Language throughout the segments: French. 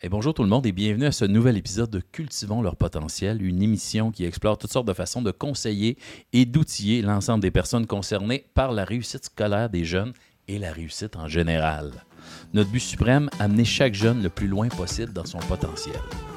Et bonjour tout le monde et bienvenue à ce nouvel épisode de Cultivons leur potentiel, une émission qui explore toutes sortes de façons de conseiller et d'outiller l'ensemble des personnes concernées par la réussite scolaire des jeunes et la réussite en général. Notre but suprême, amener chaque jeune le plus loin possible dans son potentiel.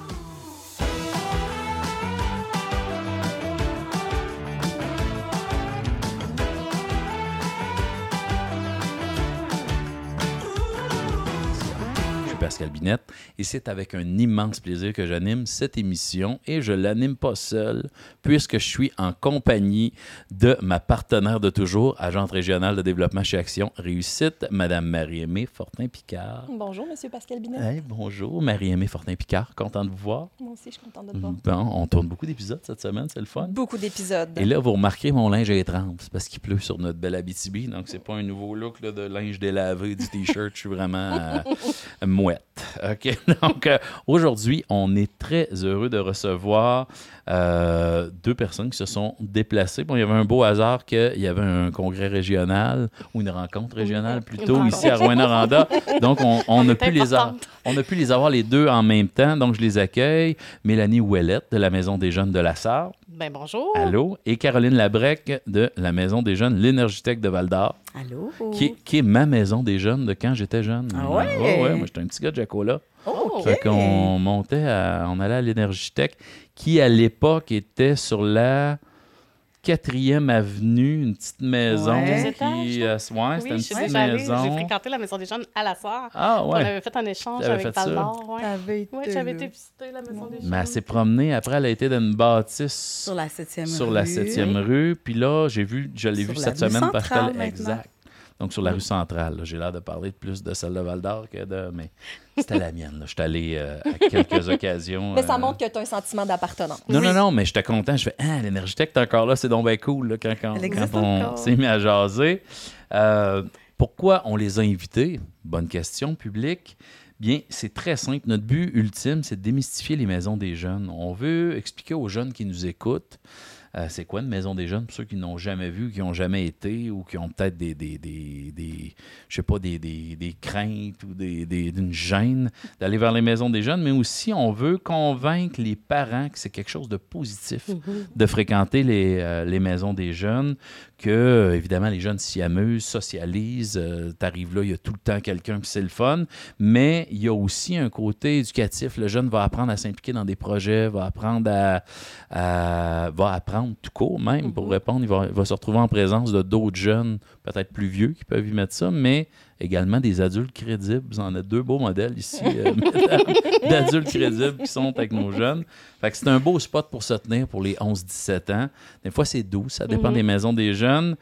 Pascal Binette, et c'est avec un immense plaisir que j'anime cette émission et je l'anime pas seul puisque je suis en compagnie de ma partenaire de toujours, agente régionale de développement chez Action Réussite, Madame Marie-Aimée Fortin-Picard. Bonjour, Monsieur Pascal Binette. Hey, bonjour, Marie-Aimée Fortin-Picard, content de vous voir. Moi aussi, je suis contente de te voir. Bon, on tourne beaucoup d'épisodes cette semaine, c'est le fun. Beaucoup d'épisodes. Et là, vous remarquez, mon linge est trempe, c'est parce qu'il pleut sur notre belle Abitibi, donc c'est pas un nouveau look là, de linge délavé, du T-shirt, je suis vraiment mouette. OK, donc aujourd'hui, on est très heureux de recevoir deux personnes qui se sont déplacées. Bon, il y avait un beau hasard qu'il y avait un congrès régional ou une rencontre régionale plutôt ici à Rouyn-Noranda. Donc, on a pu les avoir les deux en même temps. Donc, je les accueille. Mélanie Ouellette de la Maison des jeunes de la Sarre. Ben bonjour. Allô. Et Caroline Labrec de la Maison des jeunes L'Énergitech de Val-d'Or. Allô. Qui est ma maison des jeunes de quand j'étais jeune. Ah ouais? Ouais, moi, j'étais un petit gars de Jacola. Oh, Fait qu'on on allait à l'Énergitech, qui à l'époque était sur la 4e avenue, une petite maison. Ouais. C'était une petite maison. J'ai fréquenté la Maison des jeunes à la Sarre. Ah ouais. On avait fait un échange T'avais avec fait ça? Val-d'Or. Ouais. J'avais été été visiter la Maison des jeunes. Mais elle s'est promenée. Après, elle a été dans une bâtisse sur la 7e rue. sur la 7e rue. Puis là, je l'ai Sur vu la cette rue semaine parce centrale, que... maintenant. Exact. Donc, sur la rue centrale. Là, j'ai l'air de parler plus de celle de Val-d'Or que de... Mais c'était la mienne. Là. Je suis allé à quelques occasions. Mais ça montre que tu as un sentiment d'appartenance. Non, mais j'étais content. Je fais, l'Énergitech, t'es encore là, c'est donc bien cool là, quand on s'est mis à jaser. Pourquoi on les a invités? Bonne question, public. Bien, c'est très simple. Notre but ultime, c'est de démystifier les maisons des jeunes. On veut expliquer aux jeunes qui nous écoutent c'est quoi une maison des jeunes pour ceux qui n'ont jamais vu, qui n'ont jamais été ou qui ont peut-être des craintes ou d'une gêne d'aller vers les maisons des jeunes, mais aussi on veut convaincre les parents que c'est quelque chose de positif de fréquenter les maisons des jeunes, que évidemment les jeunes s'y amusent, socialisent, t'arrives là, il y a tout le temps quelqu'un puis c'est le fun, mais il y a aussi un côté éducatif. Le jeune va apprendre à s'impliquer dans des projets, va apprendre va apprendre tout court même, pour répondre. Il va se retrouver en présence de d'autres jeunes, peut-être plus vieux, qui peuvent y mettre ça, mais également des adultes crédibles. Vous en êtes deux beaux modèles ici, mesdames, d'adultes crédibles qui sont avec nos jeunes. Fait que c'est un beau spot pour se tenir pour les 11-17 ans. Des fois, c'est 12, ça dépend des maisons des jeunes.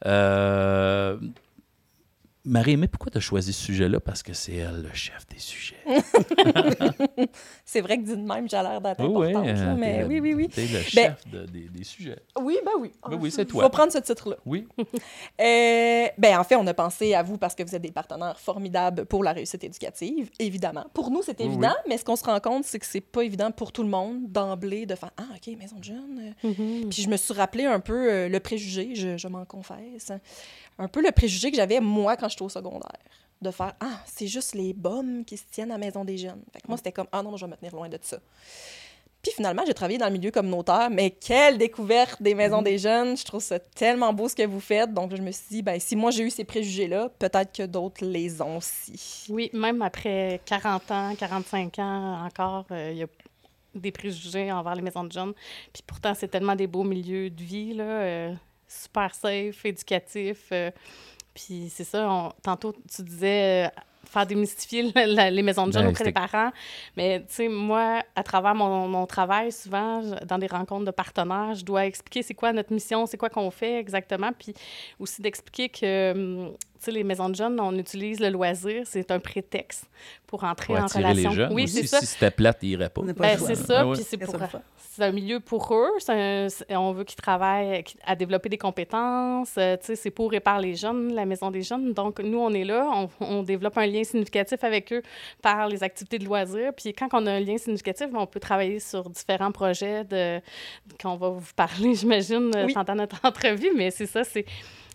Marie-Aimée, pourquoi tu as choisi ce sujet-là? Parce que c'est elle, le chef des sujets. C'est vrai que dit de même, j'ai l'air d'être Oui, importante. Mais oui. Tu es le chef des sujets. Oui. Oui, c'est toi. Il faut prendre ce titre-là. Oui. En fait, on a pensé à vous parce que vous êtes des partenaires formidables pour la réussite éducative, évidemment. Pour nous, c'est évident, mais ce qu'on se rend compte, c'est que c'est pas évident pour tout le monde d'emblée de faire « Ah, OK, maison de jeunes. Puis je me suis rappelé un peu le préjugé, je m'en confesse, un peu le préjugé que j'avais, moi, quand j'étais au secondaire, de faire « Ah, c'est juste les bums qui se tiennent à la maison des jeunes. » Fait que moi, c'était comme « Ah non, je vais me tenir loin de ça. » Puis finalement, j'ai travaillé dans le milieu communautaire, mais quelle découverte des maisons des jeunes! Je trouve ça tellement beau ce que vous faites. Donc, je me suis dit, si moi j'ai eu ces préjugés-là, peut-être que d'autres les ont aussi. Oui, même après 40 ans, 45 ans encore, il y a des préjugés envers les maisons de jeunes. Puis pourtant, c'est tellement des beaux milieux de vie, là, super safe, éducatif. Puis c'est ça, tantôt tu disais faire démystifier les maisons de jeunes auprès des parents. Mais tu sais, moi, à travers mon travail, souvent, dans des rencontres de partenaires, je dois expliquer c'est quoi notre mission, c'est quoi qu'on fait exactement, puis aussi d'expliquer que tu sais, les maisons de jeunes, on utilise le loisir, c'est un prétexte pour entrer en relation. Les jeunes. Oui, aussi, c'est ça. Si c'était plate, ils n'iraient pas. C'est ça, puis c'est un milieu pour eux. On veut qu'ils travaillent à développer des compétences. Tu sais, c'est pour et par les jeunes, la maison des jeunes. Donc, nous, on est là, on développe un lien significatif avec eux par les activités de loisirs. Puis quand on a un lien significatif, on peut travailler sur différents projets qu'on va vous parler, j'imagine, pendant notre entrevue. Mais c'est ça,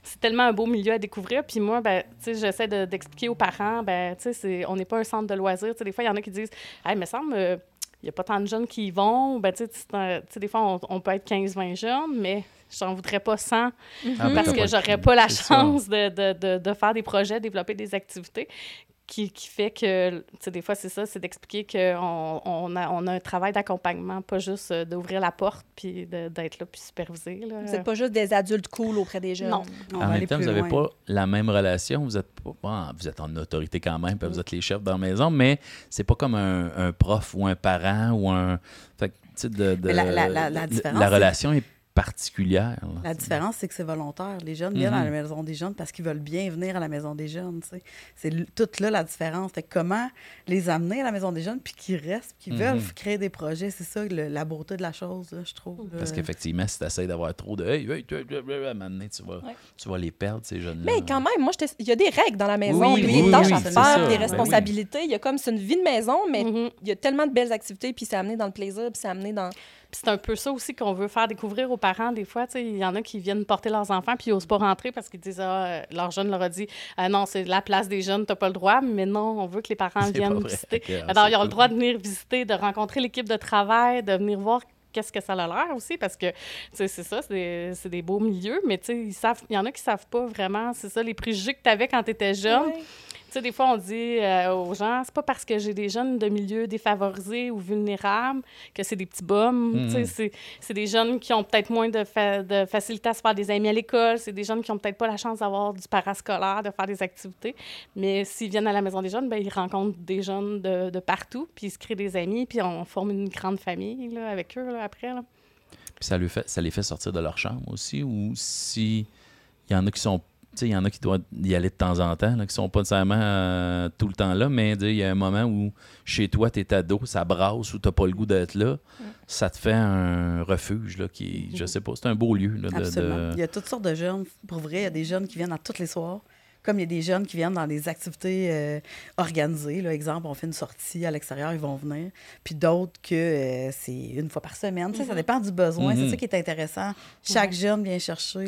c'est tellement un beau milieu à découvrir. Puis moi, ben, tu sais, j'essaie d'expliquer aux parents, ben, tu sais, on n'est pas un centre de loisirs. Tu sais, des fois, il y en a qui disent, « Hey, il me semble, il n'y a pas tant de jeunes qui y vont. » Ben, tu sais, des fois, on peut être 15-20 jeunes, mais j'en voudrais pas 100 parce que j'aurais pas la chance de faire des projets, développer des activités. Qui fait que, tu sais, des fois, c'est ça, c'est d'expliquer qu'on a un travail d'accompagnement, pas juste d'ouvrir la porte puis d'être là puis superviser. Là. Vous n'êtes pas juste des adultes cool auprès des jeunes. Non. En même temps, vous n'avez pas la même relation. Vous êtes en autorité quand même, puis vous êtes les chefs dans la maison, mais c'est pas comme un prof ou un parent ou un... Fait que, tu sais, la différence, la relation est particulière. Là. La différence, c'est que c'est volontaire. Les jeunes viennent à la maison des jeunes parce qu'ils veulent bien venir à la maison des jeunes. Tu sais. C'est toute là la différence. Fait que comment les amener à la maison des jeunes puis qu'ils restent, qu'ils veulent créer des projets, c'est ça la beauté de la chose, là, je trouve. Parce qu'effectivement, si tu essaies d'avoir trop de à un moment donné, tu vas les perdre, ces jeunes-là. Mais quand même, moi, il y a des règles dans la maison, il y a des tâches à faire, des responsabilités. Il y a comme c'est une vie de maison, mais il y a tellement de belles activités, puis c'est amené dans le plaisir, puis c'est amené dans... Puis c'est un peu ça aussi qu'on veut faire découvrir aux parents. Des fois, il y en a qui viennent porter leurs enfants puis ils n'osent pas rentrer parce qu'ils disent leur jeune leur a dit non, c'est la place des jeunes, tu n'as pas le droit. Mais non, on veut que les parents viennent visiter. Alors, ils ont le droit de venir visiter, de rencontrer l'équipe de travail, de venir voir qu'est-ce que ça a l'air aussi, parce que, tu sais, c'est ça, c'est des beaux milieux, mais tu sais, il y en a qui savent pas vraiment, c'est ça, les préjugés que tu avais quand tu étais jeune. Ouais. Tu sais, des fois, on dit aux gens, c'est pas parce que j'ai des jeunes de milieux défavorisés ou vulnérables que c'est des petits bums. Tu sais, c'est des jeunes qui ont peut-être moins de facilité à se faire des amis à l'école. C'est des jeunes qui ont peut-être pas la chance d'avoir du parascolaire, de faire des activités. Mais s'ils viennent à la Maison des jeunes, ben ils rencontrent des jeunes de partout, puis ils se créent des amis, puis on forme une grande famille là, avec eux là, après. Là. Puis ça les fait sortir de leur chambre aussi, ou si il y en a qui sont... Il y en a qui doivent y aller de temps en temps, là, qui ne sont pas nécessairement tout le temps là, mais il y a un moment où chez toi, tu es ado, ça brasse ou tu n'as pas le goût d'être là, ça te fait un refuge là, qui, je sais pas, c'est un beau lieu. Là, absolument. Il y a toutes sortes de jeunes. Pour vrai, il y a des jeunes qui viennent à tous les soirs, comme il y a des jeunes qui viennent dans des activités organisées. Là, exemple, on fait une sortie à l'extérieur, ils vont venir. Puis d'autres que c'est une fois par semaine. Tu sais, ça dépend du besoin. C'est ça qui est intéressant. Chaque jeune vient chercher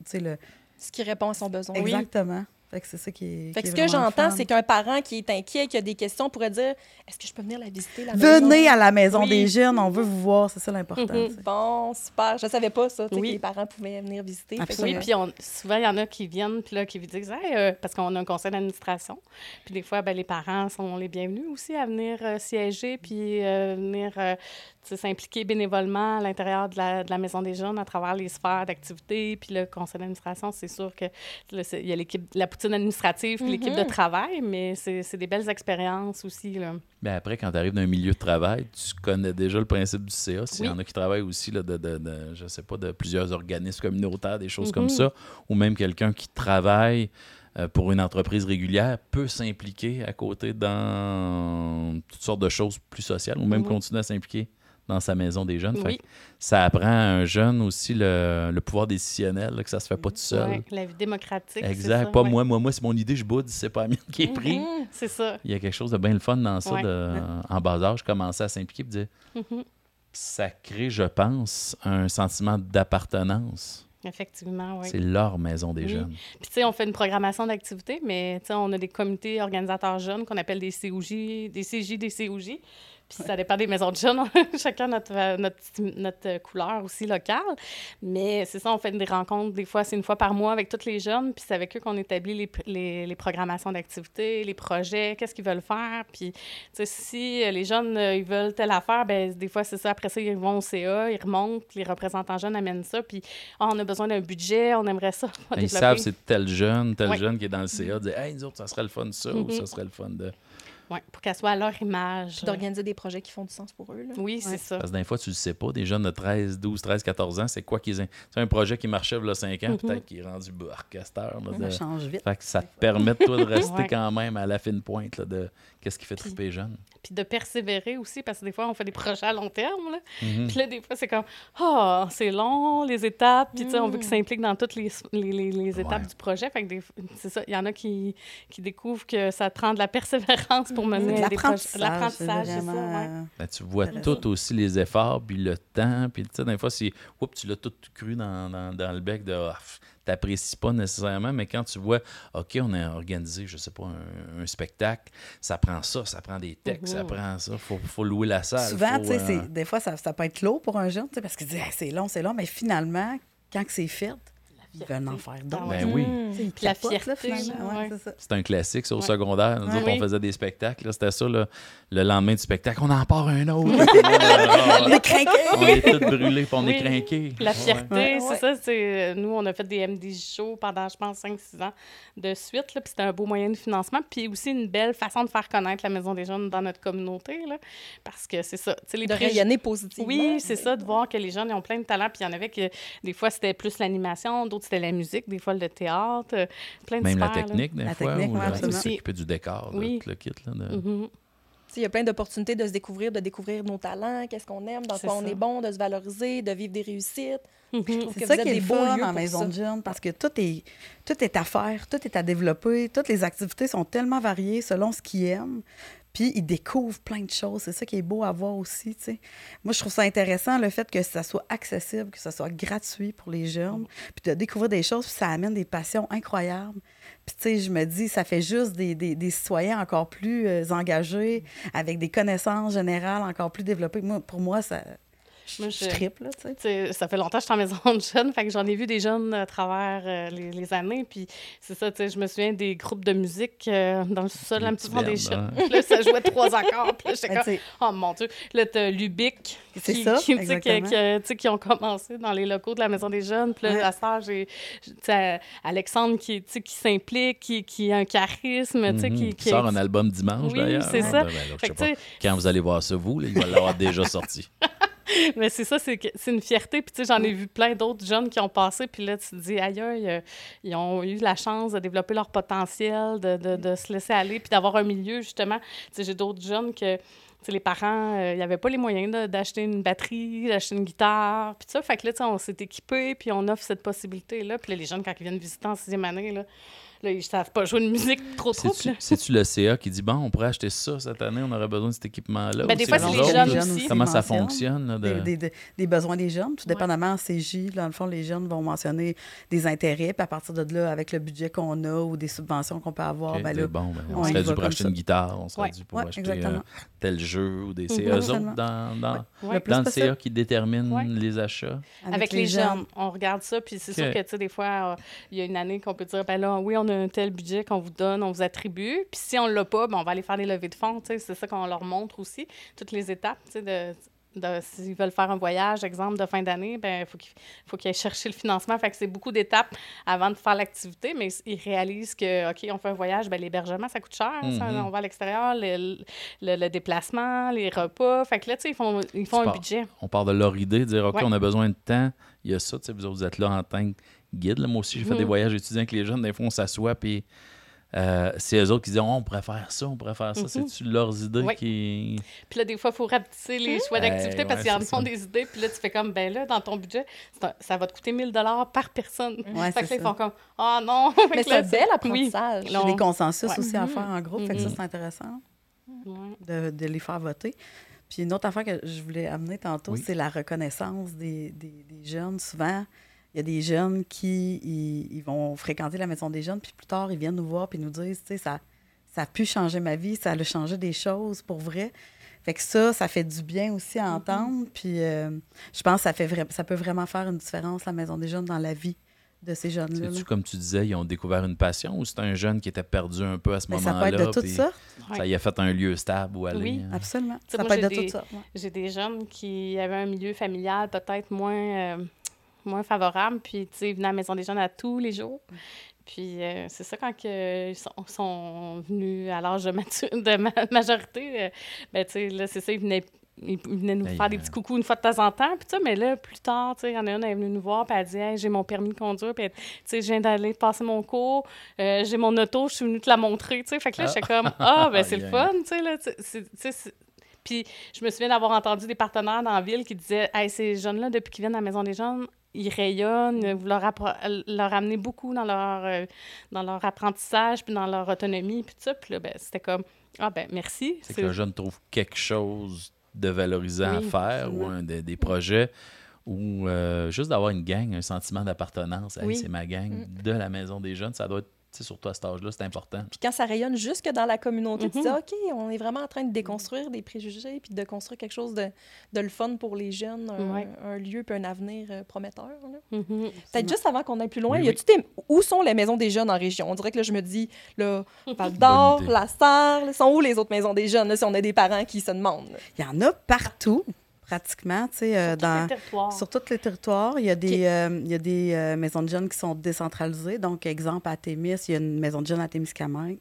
ce qui répond à son besoin. Exactement. Fait que c'est ça qui est. Fait que ce que j'entends, c'est qu'un parent qui est inquiet, qui a des questions, pourrait dire est-ce que je peux venir la visiter, la maison? Venez à la maison des jeunes, on veut vous voir, c'est ça l'important. Bon, super. Je savais pas ça, que les parents pouvaient venir visiter. Oui, puis souvent, il y en a qui viennent, puis là, qui disent hey, parce qu'on a un conseil d'administration. Puis des fois, ben, les parents sont les bienvenus aussi à venir siéger, puis venir s'impliquer bénévolement à l'intérieur de la Maison des jeunes à travers les sphères d'activité. Puis le conseil d'administration, c'est sûr que il y a la poutine administrative puis l'équipe de travail, mais c'est des belles expériences aussi. Là. Bien, après, quand tu arrives d'un milieu de travail, tu connais déjà le principe du CA. S'il y en a qui travaillent aussi là, je sais pas, de plusieurs organismes communautaires, des choses comme ça, ou même quelqu'un qui travaille pour une entreprise régulière peut s'impliquer à côté dans toutes sortes de choses plus sociales, ou même continuer à s'impliquer dans sa maison des jeunes. Fait que ça apprend à un jeune aussi le pouvoir décisionnel, là, que ça se fait pas tout seul. Oui, la vie démocratique. Exact. C'est ça, pas moi, c'est mon idée, je boude, c'est pas la mienne qui est pris. C'est ça. Il y a quelque chose de bien le fun dans ça, en bas âge, commencer à s'impliquer et dire ça crée, je pense, un sentiment d'appartenance. Effectivement, oui. C'est leur maison des jeunes. Puis, tu sais, on fait une programmation d'activités, mais, tu sais, on a des comités organisateurs jeunes qu'on appelle des COJ, des CJ, des COJ. Puis ça dépend des maisons de jeunes. Chacun notre couleur aussi locale. Mais c'est ça, on fait des rencontres. Des fois, c'est une fois par mois avec tous les jeunes. Puis c'est avec eux qu'on établit les programmations d'activités, les projets, qu'est-ce qu'ils veulent faire. Puis, tu sais, si les jeunes, ils veulent telle affaire, bien, des fois, c'est ça. Après ça, ils vont au CA, ils remontent, les représentants jeunes amènent ça. Puis, on a besoin d'un budget, on aimerait ça. Ils savent c'est tel jeune qui est dans le CA, dit hey, nous autres, ça serait le fun ça, ou ça serait le fun de... Oui, pour qu'elle soit à leur image. D'organiser des projets qui font du sens pour eux. Là. Oui, c'est ça. Parce que des fois, tu le sais pas, des jeunes de 13, 12, 13, 14 ans, c'est quoi qu'ils ont? C'est un projet qui marchait il y a 5 ans, peut-être qu'il est rendu orchestre. Ça change vite. Fait que ça te permet, toi, de rester quand même à la fine pointe là, de qu'est-ce qui fait triper les jeunes. Puis de persévérer aussi, parce que des fois, on fait des projets à long terme. Là. Puis là, des fois, c'est comme, c'est long, les étapes. Puis, tu sais, on veut qu'ils s'impliquent dans toutes les étapes du projet. Fait que c'est ça, il y en a qui découvrent que ça te rend de la persévérance pour pour mener des projets. L'apprentissage, c'est ça, ouais. Ben, tu vois tout aussi les efforts, puis le temps, puis tu sais, des fois, tu l'as tout cru dans le bec de t'apprécies pas nécessairement, mais quand tu vois, OK, on a organisé, je sais pas, un spectacle, ça prend ça, ça prend des textes, ça prend ça, faut louer la salle. Souvent, tu sais, des fois, ça peut être lourd pour un jeune, tu sais, parce qu'il dit, c'est long, mais finalement, quand c'est fait, ils veulent en faire d'autres. Ben oui. Puis la fierté, finalement. ouais. C'est ça. C'est un classique, ça, au secondaire. Nous autres, oui. on faisait des spectacles. Là, c'était ça, là, le lendemain du spectacle. On en part un autre. On est craqués. On est tous brûlés, puis on est Oui. craqués. La fierté, Ouais. c'est ça. Nous, on a fait des MDJ shows pendant, je pense, 5-6 ans de suite. Là, puis c'était un beau moyen de financement. Puis aussi une belle façon de faire connaître la Maison des Jeunes dans notre communauté. Là, parce que c'est ça. Les De rayonner positivement. Oui, c'est ça, de voir que les jeunes ils ont plein de talents. Puis il y en avait que des fois, c'était plus l'animation, d'autres, c'était la musique, des fois le théâtre. Plein de Même la sphères, technique, des La fois, technique, ou ouais, absolument. s'occuper du décor, là, Oui. tout le kit. Là, là. Mhm. Il y a plein d'opportunités de se découvrir, de découvrir nos talents, qu'est-ce qu'on aime, dans C'est quoi on ça. est bon, de se valoriser, de vivre des réussites. Mhm. Je trouve C'est que ça vous êtes qui est des le beaux fun lieux en pour maison ça. de jeunes, parce que tout est à faire, tout est à développer, toutes les activités sont tellement variées selon ce qu'ils aiment. Puis ils découvrent plein de choses. C'est ça qui est beau à voir aussi, tu sais. Moi, je trouve ça intéressant, le fait que ça soit accessible, que ça soit gratuit pour les jeunes, puis de découvrir des choses, puis ça amène des passions incroyables. Puis, tu sais, je me dis, ça fait juste des citoyens encore plus engagés, avec des connaissances générales encore plus développées. Pour moi, ça... Moi, Je triple, là, tu sais. T'sais, ça fait longtemps que je suis en maison de jeunes, fait que j'en ai vu des jeunes à travers les années, puis c'est ça, je me souviens des groupes de musique dans le sous-sol, Les un petit petits fond des bands, chats. hein. Puis là, ça jouait 3 accords, puis là, j'étais Ben, comme, tu sais, oh mon Dieu. Là, t'as Lubic, C'est ça, exactement. qui ont commencé dans les locaux de la maison des jeunes, puis là, Ouais. la sœur, Alexandre qui s'implique, qui a un charisme, Qui sort un album dimanche, Oui, d'ailleurs. c'est Ah, ça. ben, là, je Fait sais que, pas. tu sais, Quand vous allez voir ça, vous, là, il va l'avoir déjà sorti. Mais c'est ça, c'est une fierté. Puis, tu sais, j'en ai vu plein d'autres jeunes qui ont passé. Puis là, tu te dis, aïe, ils ont eu la chance de développer leur potentiel, de se laisser aller, puis d'avoir un milieu, justement. Tu sais, j'ai d'autres jeunes que, tu sais, les parents, il n'y avait pas les moyens d'acheter une batterie, d'acheter une guitare, puis ça. Fait que là, tu sais, on s'est équipés, puis on offre cette possibilité-là. Puis là, les jeunes, quand ils viennent visiter en 6e année, là, ils ne savent pas jouer de musique trop. Puis là, C'est-tu le CA qui dit, bon, on pourrait acheter ça cette année, on aurait besoin de cet équipement-là? Ben, ou des fois, vous c'est les autres? jeunes aussi. Comment ça mentionnent fonctionne? Là, des besoins des jeunes, tout dépendamment en CJ. Dans le fond, les jeunes vont mentionner des intérêts, puis à partir de là, avec le budget qu'on a ou des subventions qu'on peut avoir, OK, ben c'est là, bon, on on y serait va dû pour comme acheter ça. une guitare, on serait Ouais. dû pour Ouais, acheter exactement. tel jeu ou des... C'est Mhm. eux Absolument. autres dans ouais. plus le possible. CA qui déterminent Ouais. les achats? Avec les jeunes, on regarde ça, puis c'est sûr OK. que, tu sais, des fois, il y a une année qu'on peut dire, ben là, oui, on a un tel budget qu'on vous donne, on vous attribue, puis si on l'a pas, ben on va aller faire des levées de fonds, tu sais, c'est ça qu'on leur montre aussi, toutes les étapes, tu sais, s'ils veulent faire un voyage, exemple, de fin d'année, ben faut qu'ils aillent chercher le financement, fait que c'est beaucoup d'étapes avant de faire l'activité, mais ils réalisent que, OK, on fait un voyage, ben l'hébergement, ça coûte cher, ça, on va à l'extérieur, le déplacement, les repas, fait que là, tu sais, ils font un budget. On part de leur idée, de dire, OK, Ouais. on a besoin de temps, il y a ça, tu sais, vous autres, vous êtes là en tant que guide. Là. Moi aussi, j'ai fait des voyages étudiants avec les jeunes, des fois, on s'assoit, puis c'est eux autres qui disent, oh, on pourrait faire ça, on pourrait faire ça. C'est-tu leurs idées Oui. qui... Puis là, des fois, il faut rapetisser les choix d'activité Ouais, parce qu'ils en c'est ça. ont des idées. Puis là, tu fais comme, ben là, dans ton budget, ça va te coûter 1 000 par personne. Ouais, fait que c'est là, ils ça. font comme, ah non! Fait Mais que c'est là, un bel apprentissage. Oui. Il y a des consensus Ouais. aussi à faire en groupe, fait que ça, c'est intéressant Ouais. de les faire voter. Puis une autre affaire que je voulais amener tantôt, Oui. c'est la reconnaissance des jeunes. Souvent, il y a des jeunes qui ils vont fréquenter la maison des jeunes, puis plus tard, ils viennent nous voir puis nous disent, tu sais, ça a pu changer ma vie, ça a changé des choses pour vrai. Fait que ça fait du bien aussi à entendre. Puis je pense que ça peut vraiment faire une différence, la maison des jeunes, dans la vie de ces jeunes-là. C'est-tu, comme tu disais, ils ont découvert une passion ou c'est un jeune qui était perdu un peu à ce Mais ça moment-là? peut être de toutes puis sortes. Ça y a fait un lieu stable où aller. Oui. hein? Absolument. sais, Ça moi, peut être j'ai de toutes sortes. Ouais. J'ai des jeunes qui avaient un milieu familial peut-être moins favorable, puis, tu sais, ils venaient à la maison des jeunes à tous les jours. Puis c'est ça, quand ils sont venus à l'âge de majorité, ben, tu sais, là, c'est ça, ils venaient nous faire des petits coucous une fois de temps en temps. Puis, tu sais, mais là, plus tard, tu sais, il y en a une, elle est venue nous voir, puis elle dit, hey, j'ai mon permis de conduire, puis, tu sais, je viens d'aller passer mon cours, j'ai mon auto, je suis venue te la montrer, tu sais. Fait que là, j'étais comme, ben, c'est le fun, tu sais, là. Puis, je me souviens d'avoir entendu des partenaires dans la ville qui disaient, hey, ces jeunes-là, depuis qu'ils viennent à la maison des jeunes, ils rayonnent, vous leur amenez beaucoup dans leur apprentissage, puis dans leur autonomie, puis tout ça. Puis là, ben, c'était comme, Ah ben merci. C'est que le jeune trouve quelque chose de valorisant Oui, à faire ou absolument. des projets ou juste d'avoir une gang, un sentiment d'appartenance. Hey, Oui. c'est ma gang de la maison des jeunes. Ça doit être, tu sais, surtout à cet âge-là, c'est important. Puis quand ça rayonne jusque dans la communauté, tu dis, Mhm. OK, on est vraiment en train de déconstruire des préjugés puis de construire quelque chose de le fun pour les jeunes, Ouais. un lieu puis un avenir prometteur. Là. Mhm. Peut-être juste avant qu'on aille plus loin, Oui, y a-tu où sont les maisons des jeunes en région? On dirait que là, je me dis, là, Val Bonne d'Or, idée. La Sarre, sont où les autres maisons des jeunes, là, si on a des parents qui se demandent? Là? Il y en a partout, pratiquement, tu sais, Sur tous les territoires. sur tous les territoires. Il y a des maisons de jeunes qui sont décentralisées. Donc, exemple, à Témis, il y a une maison de jeunes à Témiscamingue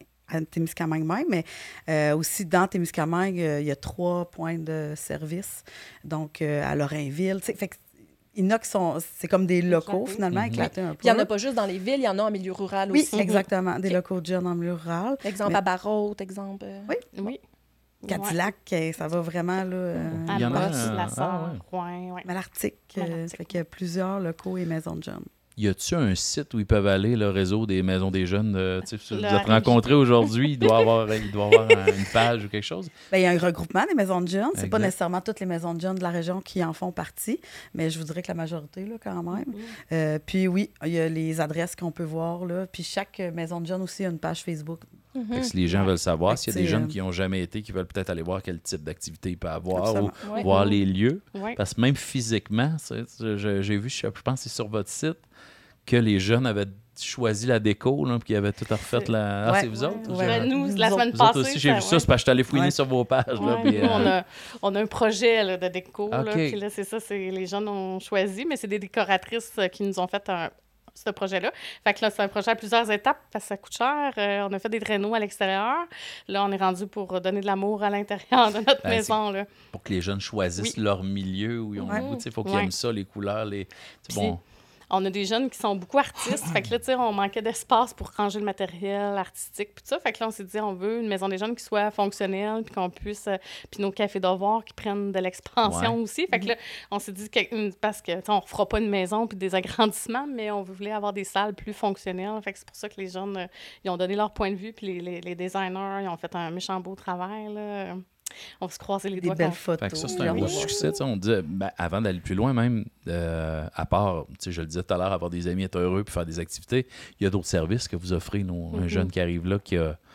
même, mais aussi dans Témiscamingue, il y a 3 points de service. Donc, à Lorrainville, tu sais, fait que il y en a qui sont, c'est comme des locaux, Éclatés. finalement, Mhm. éclatés un peu. Puis il n'y en a pas juste dans les villes, il y en a en milieu rural Oui, aussi. exactement, des OK. locaux de jeunes en milieu rural. Exemple Mais- à Barrault, exemple. Oui. Oui. Cadillac, ça va vraiment, là, Il y en a Amos, un- La ah, Sarre, ouais. Rouen, ouais. Malartic. Malartic. Fait qu'il y a plusieurs locaux et maisons de jeunes. Y a-tu un site où ils peuvent aller, le réseau des maisons des jeunes? Tu sais, si vous La êtes rencontrés aujourd'hui, il doit avoir une page ou quelque chose. Bien, il y a un regroupement des maisons de jeunes. C'est pas Exact. nécessairement toutes les maisons de jeunes de la région qui en font partie, mais je vous dirais que la majorité, là, quand même. Puis oui, il y a les adresses qu'on peut voir, là. Puis chaque maison de jeunes aussi a une page Facebook. Fait que si les gens veulent savoir, Fait que s'il y a des c'est, jeunes qui n'ont jamais été, qui veulent peut-être aller voir quel type d'activité il peut avoir Absolument. ou Ouais. voir les lieux. Ouais. Parce que même physiquement, j'ai vu, je pense que c'est sur votre site, que les jeunes avaient choisi la déco, là, puis qu'ils avaient tout refait. C'est- Ah, Ouais. c'est vous autres? Ouais. Ben, nous, Nous la autres- semaine Vous autres passée. aussi, j'ai vu ça, ouais. c'est parce que je suis allé fouiner Ouais. sur vos pages. Là, Ouais, puis, nous, on a un projet là, de déco. Là, OK. puis là, c'est ça, les jeunes ont choisi, mais c'est des décoratrices qui nous ont fait ce projet-là. Fait que là, c'est un projet à plusieurs étapes parce que ça coûte cher. On a fait des traîneaux à l'extérieur. Là, on est rendu pour donner de l'amour à l'intérieur de notre Ben, maison. Là. pour que les jeunes choisissent leur milieu où ils ont Ouais. le goût. Il faut qu'ils Ouais. aiment ça, les couleurs. C'est Puis, bon. On a des jeunes qui sont beaucoup artistes. Fait que là, tu sais, on manquait d'espace pour ranger le matériel artistique. Puis tout ça. Fait que là, on s'est dit, on veut une maison des jeunes qui soit fonctionnelle, puis qu'on puisse. Puis nos cafés devoirs qui prennent de l'expansion Ouais. aussi. Fait que là, on s'est dit, parce que, tu sais, on refera pas une maison puis des agrandissements, mais on voulait avoir des salles plus fonctionnelles. Fait que c'est pour ça que les jeunes, ils ont donné leur point de vue. Puis les designers, ils ont fait un méchant beau travail, là. On va se croiser les Des doigts. belles qu'on- photos. Fait que ça, c'est un Oui. beau succès. Tu sais, on dit, avant d'aller plus loin, même, à part, tu sais, je le disais tout à l'heure, avoir des amis, être heureux puis faire des activités, il y a d'autres services que vous offrez. Un jeune qui arrive là, qui a.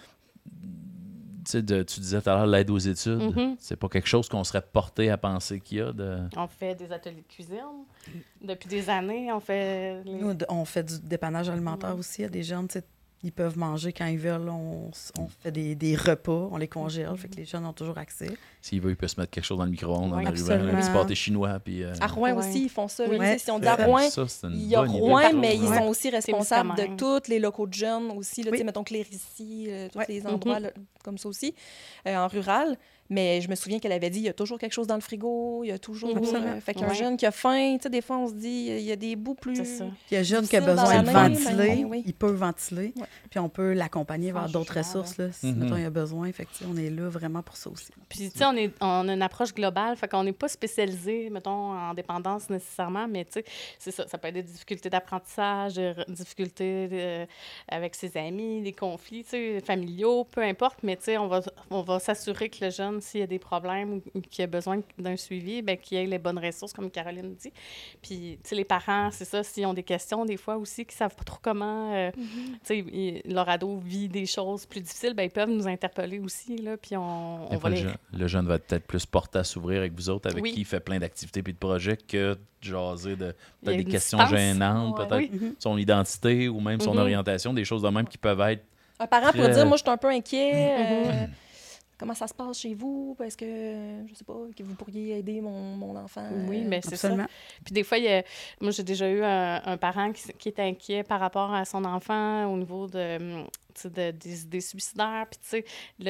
Tu sais, tu disais tout à l'heure, l'aide aux études. Mhm. C'est pas quelque chose qu'on serait porté à penser qu'il y a de. On fait des ateliers de cuisine. Depuis des années, on fait... Nous, on fait du dépannage alimentaire Ouais. aussi. Il y a des jeunes, tu sais, ils peuvent manger quand ils veulent. On fait des repas, on les congèle. Fait que les jeunes ont toujours accès. S'il veut, il peut se mettre quelque chose dans le micro-ondes en Oui, arrivant, un absolument. petit pâté chinois. Puis, À Rouen Ouais. aussi, ils font ça. Oui. Là, tu sais, si on dit Ouais, à c'est Rouen, ça, c'est une il y a bonne idée. Rouen, mais ils Ouais. sont aussi responsables de Témiscamingue. tous les locaux de jeunes aussi. Là, Oui. tu sais, mettons Clérici, tous Ouais. les endroits là, comme ça aussi, en rural. Mais je me souviens qu'elle avait dit, il y a toujours quelque chose dans le frigo, il y a toujours... Absolument. fait qu'un Ouais. jeune qui a faim, tu sais, des fois, on se dit, il y a des bouts plus... C'est ça. Il y a un jeune qui a Difficile dans besoin de la main, ventiler. ben oui. Il peut ventiler. Ouais. Puis on peut l'accompagner vers Sans d'autres jugement, ressources, là, si Mhm. mettons, il y a besoin. Fait que, tu sais, on est là vraiment pour ça aussi. Puis, tu sais, on a une approche globale, fait qu'on n'est pas spécialisé, mettons, en dépendance nécessairement, mais tu sais, c'est ça. Ça peut être des difficultés d'apprentissage, des difficultés avec ses amis, des conflits, tu sais, familiaux, peu importe, mais tu sais, on va s'assurer que le jeune, s'il y a des problèmes ou qu'il a besoin d'un suivi, bien, qu'il ait les bonnes ressources, comme Caroline dit. Puis, tu sais, les parents, c'est ça, s'ils ont des questions, des fois aussi, qu'ils savent pas trop comment, tu sais, leur ado vit des choses plus difficiles, bien, ils peuvent nous interpeller aussi, là, puis on Des va fois, les... le jeune va être peut-être plus porté à s'ouvrir avec vous autres, avec Oui. qui il fait plein d'activités puis de projets, que de jaser de Il y a peut-être des une questions distance. gênantes, Ouais. peut-être Oui. son identité ou même son Mhm. orientation, des choses de même qui peuvent être. Un parent pourrait Très- dire, moi, je suis un peu inquiet. Mhm. Comment ça se passe chez vous? Parce que, je sais pas, que vous pourriez aider mon enfant. Oui, mais c'est ça. Absolument. Puis des fois, moi, j'ai déjà eu un parent qui est inquiet par rapport à son enfant au niveau de, tu sais, des idées suicidaires. Puis, tu sais, le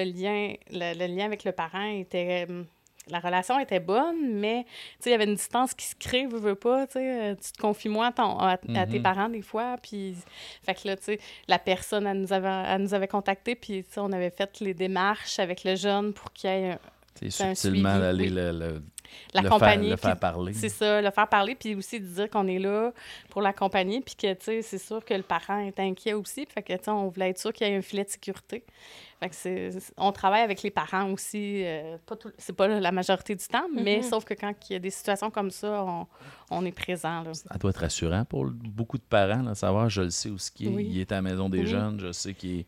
lien avec le parent était... La relation était bonne, mais tu sais, il y avait une distance qui se crée, veux pas, tu sais, tu te confies moins à tes Mhm. parents des fois, puis fait que là, tu sais, la personne, elle nous avait contactés, puis tu sais, on avait fait les démarches avec le jeune pour qu'il y ait C'est C'est un subtilement suivi, d'aller oui. l'accompagner. Le faire puis parler. C'est ça, le faire parler, puis aussi de dire qu'on est là pour l'accompagner, puis que, tu sais, c'est sûr que le parent est inquiet aussi, fait que, tu sais, on voulait être sûr qu'il y ait un filet de sécurité. Fait que on travaille avec les parents aussi, c'est pas la majorité du temps, mais sauf que quand il y a des situations comme ça, on est présent, là. Ça doit être rassurant pour beaucoup de parents, là, savoir, je le sais où il est à la maison des jeunes, je sais qu'il est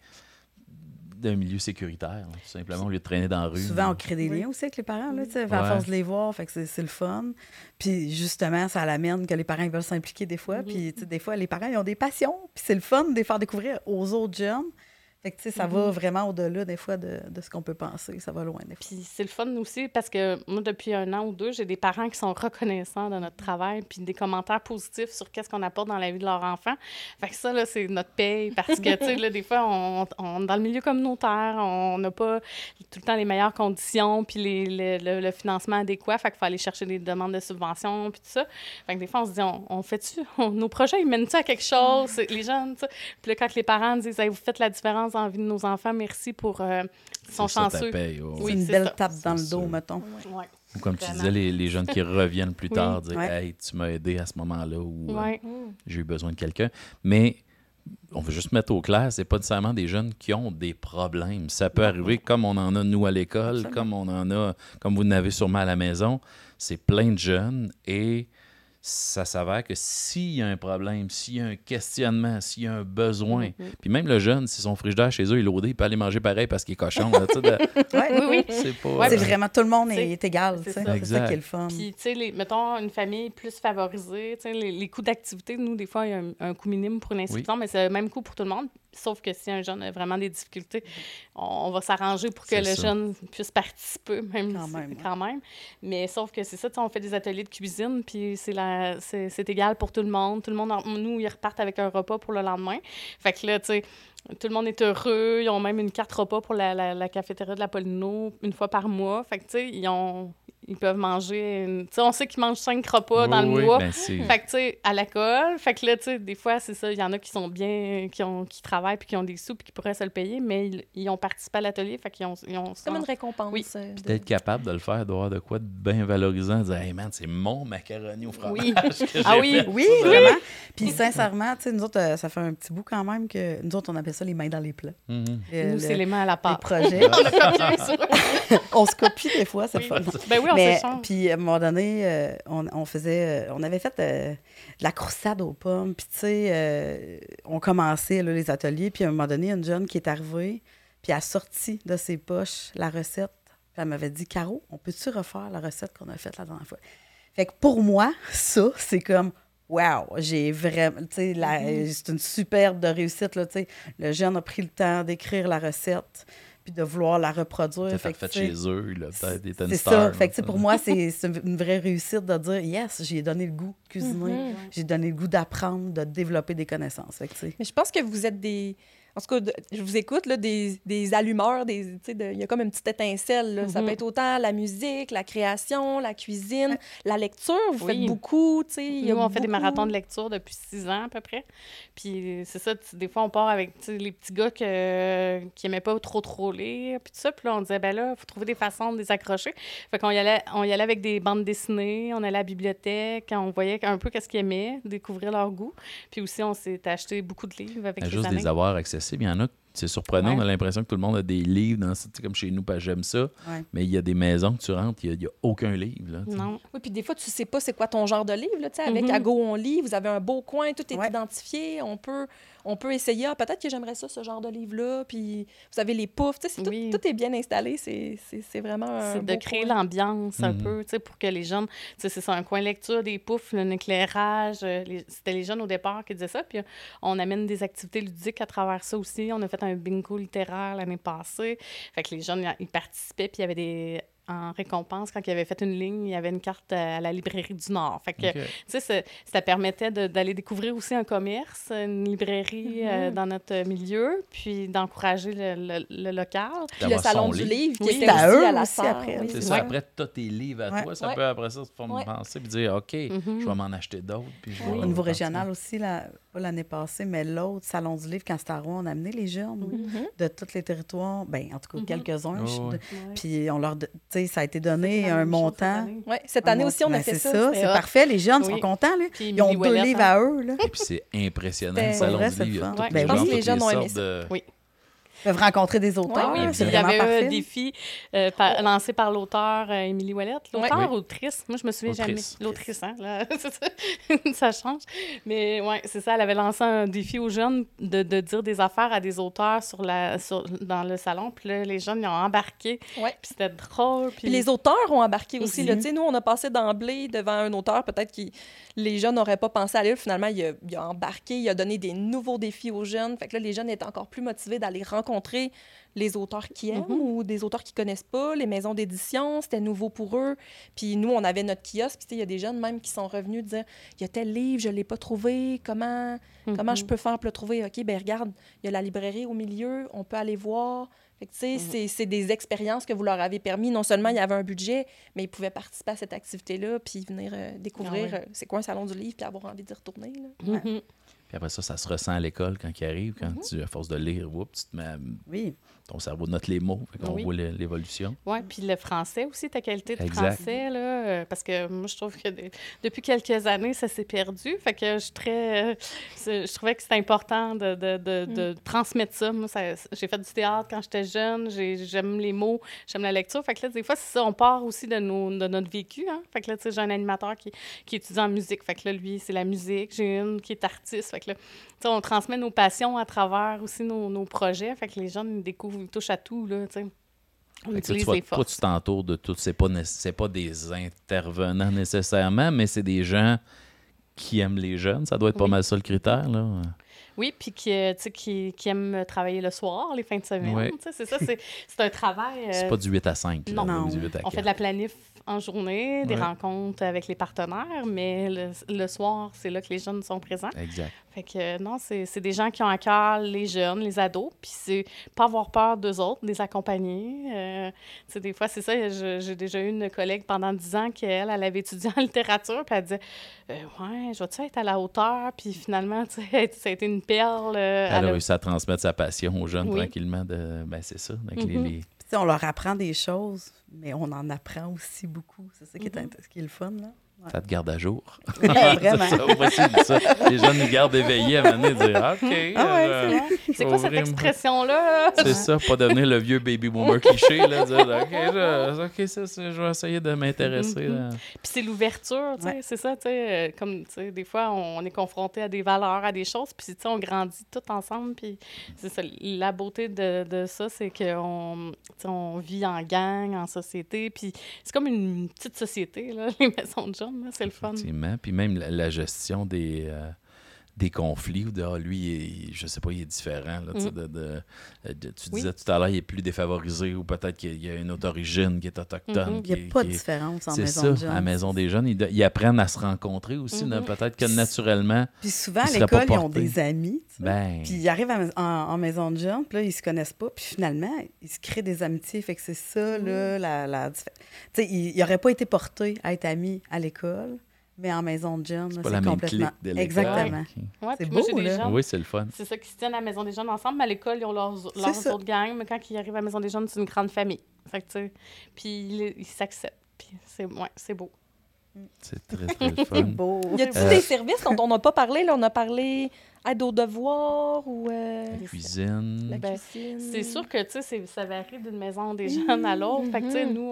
d'un milieu sécuritaire, là, tout simplement, au lieu de traîner dans la rue. Souvent, on crée des liens aussi avec les parents, là, à force de les voir, fait que c'est le fun. Puis justement, ça l'amène que les parents ils veulent s'impliquer des fois. Puis des fois, les parents, ils ont des passions. Puis c'est le fun de les faire découvrir aux autres jeunes. Fait que, ça va vraiment au-delà, des fois, de ce qu'on peut penser. Ça va loin, des fois. Puis c'est le fun aussi, parce que moi, depuis 1 an ou 2, j'ai des parents qui sont reconnaissants de notre travail, puis des commentaires positifs sur qu'est-ce qu'on apporte dans la vie de leur enfant. Fait que ça, là, c'est notre paye, parce que, tu sais, là, des fois, on dans le milieu communautaire, on n'a pas tout le temps les meilleures conditions, puis le financement adéquat. Fait qu'il faut aller chercher des demandes de subventions, puis tout ça. Fait que des fois, on se dit, on fait-tu? Nos projets, ils mènent-tu à quelque chose? Les jeunes, tu sais. Puis là, quand les parents disent, hey, vous faites la différence dans la vie de nos enfants, merci pour... ils sont chanceux. C'est une belle tape dans le dos, mettons. Ouais. Ou comme tu disais, les jeunes qui reviennent plus tard, dire hey, tu m'as aidé à ce moment-là où j'ai eu besoin de quelqu'un. Mais on veut juste mettre au clair, c'est pas nécessairement des jeunes qui ont des problèmes. Ça peut arriver comme on en a, nous, à l'école, comme on en a, comme vous en avez sûrement à la maison. C'est plein de jeunes et ça s'avère que s'il y a un problème, s'il y a un questionnement, s'il y a un besoin, puis même le jeune, si son frigidaire chez eux est loadé, il peut aller manger pareil parce qu'il est cochon. Là, oui. C'est pas... c'est vraiment, tout le monde est égal. C'est ça qui est le fun. Puis, tu sais, mettons, une famille plus favorisée, tu sais, les coûts d'activité, nous, des fois, il y a un coût minime pour une inscription, mais c'est le même coût pour tout le monde. Sauf que si un jeune a vraiment des difficultés, on va s'arranger pour que le jeune puisse participer, quand même. Mais sauf que c'est ça, on fait des ateliers de cuisine, puis c'est égal pour tout le monde. Tout le monde, nous, ils repartent avec un repas pour le lendemain. Fait que là, tu sais, tout le monde est heureux. Ils ont même une carte repas pour la cafétéria de la Paulino 1 fois par mois. Fait que, tu sais, ils peuvent manger... Tu sais, on sait qu'ils mangent 5 repas dans le mois. Ben fait que, tu sais, à l'école. Fait que là, tu sais, des fois, c'est ça. Il y en a qui sont bien, qui travaillent puis qui ont des sous puis qui pourraient se le payer, mais ils ont participé à l'atelier. Fait qu'ils ont c'est comme une récompense. Oui. D'être capable de le faire, d'avoir de quoi de bien valorisant, de dire hey man, c'est mon macaroni au fromage. Oui. Que j'ai oui, fait. Vraiment. Puis sincèrement, tu sais, nous autres, ça fait un petit bout quand même que nous autres, on appelle ça les mains dans les plats. Nous, c'est les mains à la pâte. Les projets. On se copie des fois, c'est fun. Ben oui, on s'échange. Puis à un moment donné, on avait fait de la croustade aux pommes. Puis tu sais, on commençait là, les ateliers. Puis à un moment donné, une jeune qui est arrivée, puis elle a sorti de ses poches la recette. Puis elle m'avait dit, Caro, on peut-tu refaire la recette qu'on a faite la dernière fois? Fait que pour moi, ça, c'est comme... Wow, j'ai vraiment, tu sais, c'est une superbe de réussite, là, tu sais. Le jeune a pris le temps d'écrire la recette, puis de vouloir la reproduire. Fait chez eux, là, peut-être, il était une c'est star. Ça, fait que, pour moi, c'est une vraie réussite de dire, yes, j'ai donné le goût de cuisiner, j'ai donné le goût d'apprendre, de développer des connaissances. Fait que, mais je pense que vous êtes des... En tout cas, je vous écoute, là, des allumeurs, il y a comme une petite étincelle. Là. Ça peut être autant la musique, la création, la cuisine, la lecture. Vous faites beaucoup. Nous, on fait des marathons de lecture depuis 6 ans à peu près. Puis c'est ça, des fois, on part avec les petits gars qui n'aimaient pas trop lire. Puis tout ça. Puis là, on disait, ben là, il faut trouver des façons de les accrocher. Fait qu'on y allait avec des bandes dessinées. On allait à la bibliothèque. On voyait un peu qu'est-ce qu'ils aimaient, découvrir leur goût. Puis aussi, on s'est acheté beaucoup de livres avec les années. Juste des avoirs accessibles. Il y en a, c'est surprenant, on a l'impression que tout le monde a des livres, comme chez nous, parce que j'aime ça, mais il y a des maisons que tu rentres, il n'y a aucun livre. Là, non. Oui, puis des fois, tu ne sais pas c'est quoi ton genre de livre. Là, avec Ago, on lit, vous avez un beau coin, tout est identifié, on peut essayer, peut-être que j'aimerais ça, ce genre de livre-là, puis vous avez les poufs, tout est bien installé, c'est vraiment c'est de créer l'ambiance un peu, pour que les jeunes, c'est ça, un coin lecture, des poufs, un éclairage, c'était les jeunes au départ qui disaient ça, puis on amène des activités ludiques à travers ça aussi, on a fait un bingo littéraire l'année passée, fait que les jeunes, ils participaient, puis il y avait des... En récompense, quand il avait fait une ligne, il y avait une carte à la librairie du Nord. Fait que, tu sais, ça permettait d'aller découvrir aussi un commerce, une librairie dans notre milieu, puis d'encourager le local. Puis le salon du livre, qui était aussi à la salle. Après. C'est ça, après, tu as tes livres à toi, ça peut après ça se faire penser puis dire, OK, je vais m'en acheter d'autres. Puis au niveau régional aussi, pas l'année passée, mais l'autre Salon du livre, quand c'était à Rouen, on a amené les jeunes de tous les territoires, bien, en tout cas, quelques-uns. Oh, ouais. Puis on leur, tu sais, ça a été donné un montant. Oui, cette année aussi, on a fait ça. C'est parfait, les jeunes sont contents, là. Puis Ils ont Émilie 2 Ouellette, livres à eux, là. Et puis c'est impressionnant, C'était- le salon Pour vrai, du c'est livre. le fun. Toutes Ben les oui. gens, Je pense que les toutes jeunes ont aimé sortes ça. de- Oui. Ils peuvent rencontrer des auteurs, Oui, c'est puis il y vraiment avait parfait. un défi lancé par l'auteur Émilie Ouellette. L'auteur Oui. ou l'autrice? Moi, je me souviens Autrice. jamais. L'autrice, hein? Là, ça change. Mais oui, c'est ça. Elle avait lancé un défi aux jeunes de dire des affaires à des auteurs dans le salon. Puis là, les jeunes, ils ont embarqué. Ouais. Puis c'était drôle. Puis les auteurs ont embarqué aussi. Aussi. Là. Tu sais, nous, on a passé d'emblée devant un auteur, peut-être que les jeunes n'auraient pas pensé à lui. Finalement, il a embarqué, il a donné des nouveaux défis aux jeunes. Fait que là, les jeunes étaient encore plus motivés d'aller rencontrer les auteurs qui aiment ou des auteurs qui connaissent pas, les maisons d'édition, c'était nouveau pour eux. Puis nous, on avait notre kiosque, puis tu sais, il y a des jeunes même qui sont revenus dire « Il y a tel livre, je l'ai pas trouvé, comment je peux faire pour le trouver? » OK, ben regarde, il y a la librairie au milieu, on peut aller voir. Fait que, tu sais, c'est des expériences que vous leur avez permis. Non seulement il y avait un budget, mais ils pouvaient participer à cette activité-là, puis venir découvrir c'est quoi un salon du livre, puis avoir envie d'y retourner. Là. Puis après ça se ressent à l'école quand il arrive, quand tu, à force de lire, tu te mets Oui. ton cerveau note les mots, fait qu'on voit l'évolution. Oui, puis le français aussi, ta qualité de Exact. français, là, parce que moi, je trouve que depuis quelques années, ça s'est perdu. Fait que je trouvais que c'était important de transmettre ça. Moi, j'ai fait du théâtre quand j'étais jeune, j'aime les mots, j'aime la lecture. Fait que là, des fois, c'est ça, on part aussi de notre vécu, hein. Fait que là, tu sais, j'ai un animateur qui étudie en musique. Fait que là, lui, c'est la musique. J'ai une qui est artiste. Fait que là, tu sais, on transmet nos passions à travers aussi nos projets. Fait que les gens ils découvrent, ils touchent à tout, là, tu sais. On Fait que là, utilise toi, les toi, forces. tu t'entoures de tout. C'est pas des intervenants nécessairement, mais c'est des gens qui aiment les jeunes. Ça doit être pas Oui. mal ça le critère, là. Oui, puis tu sais, qui aiment travailler le soir, les fins de semaine. Oui. Tu sais, c'est ça, c'est un travail. C'est pas du 8 à 5. là, non. du 8 à On 4. fait de la planif en journée, des Ouais. rencontres avec les partenaires, mais le soir, c'est là que les jeunes sont présents. Exact. Fait que non, c'est des gens qui ont à cœur les jeunes, les ados, puis c'est pas avoir peur d'eux autres, les accompagner. Tu sais, des fois, c'est ça, j'ai déjà eu une collègue pendant 10 ans elle avait étudié en littérature, puis elle disait « Ouais, je vais-tu être à la hauteur? » Puis finalement, tu sais, ça a été une perle. Elle a réussi à transmettre sa passion aux jeunes Oui. tranquillement. Ben, c'est ça. Avec Mhm. les... Puis, tu sais, on leur apprend des choses, mais on en apprend aussi beaucoup. C'est ça qui est, ce qui est le fun, là. Ça te garde à jour. Ouais, vraiment. C'est ça, moi, c'est ça. Les jeunes nous gardent éveillés à un moment donné, dire OK. C'est quoi cette ouvrir- expression-là? C'est ça, pas devenir le vieux baby boomer cliché, là, dire OK, je vais essayer de m'intéresser. là. Puis c'est l'ouverture, tu sais, Ouais. c'est ça, tu sais, comme, tu sais, des fois, on est confronté à des valeurs, à des choses, puis, tu sais, on grandit tout ensemble, puis c'est ça, la beauté de ça, c'est qu'on on vit en gang, en société, puis c'est comme une petite société, là, les maisons de jeunes, là, c'est le fun. Effectivement. Puis même la gestion des conflits, ou de lui, je sais pas, il est différent. Là, tu sais, tu disais tout à l'heure, il est plus défavorisé, ou peut-être qu'il y a une autre origine qui est autochtone. Il n'y a pas de différence en C'est maison ça, de jeunes. à la maison des jeunes, ils apprennent à se rencontrer aussi. là, peut-être que naturellement, Puis souvent, à Ils seraient pas l'école, ils ont portés. des amis. tu sais. ben, Puis ils arrivent en maison de jeunes, puis là, ils se connaissent pas. Puis finalement, ils se créent des amitiés. Fait que c'est ça, là, tu sais, ils n'auraient pas été portés à être amis à l'école, mais en maison de jeunes, c'est là, pas c'est la même complètement... clique de l'école. Exactement. Ok. Ouais, C'est puis moi, beau, j'ai des là. gens, Oui, c'est le fun. c'est ça, qui se tiennent à la Maison des Jeunes ensemble, mais à l'école, ils ont leurs ça. autres gangs, mais quand ils arrivent à la Maison des Jeunes, c'est une grande famille. Fait que, tu sais, puis ils s'acceptent. Puis c'est beau. C'est très, très le fun. C'est beau. Y a-t-il des services dont on n'a pas parlé? Là, on a parlé aide aux devoirs ou La cuisine. la Ben, cuisine. C'est sûr que, tu sais, ça varie d'une maison des jeunes à l'autre. Fait que, tu sais, nous,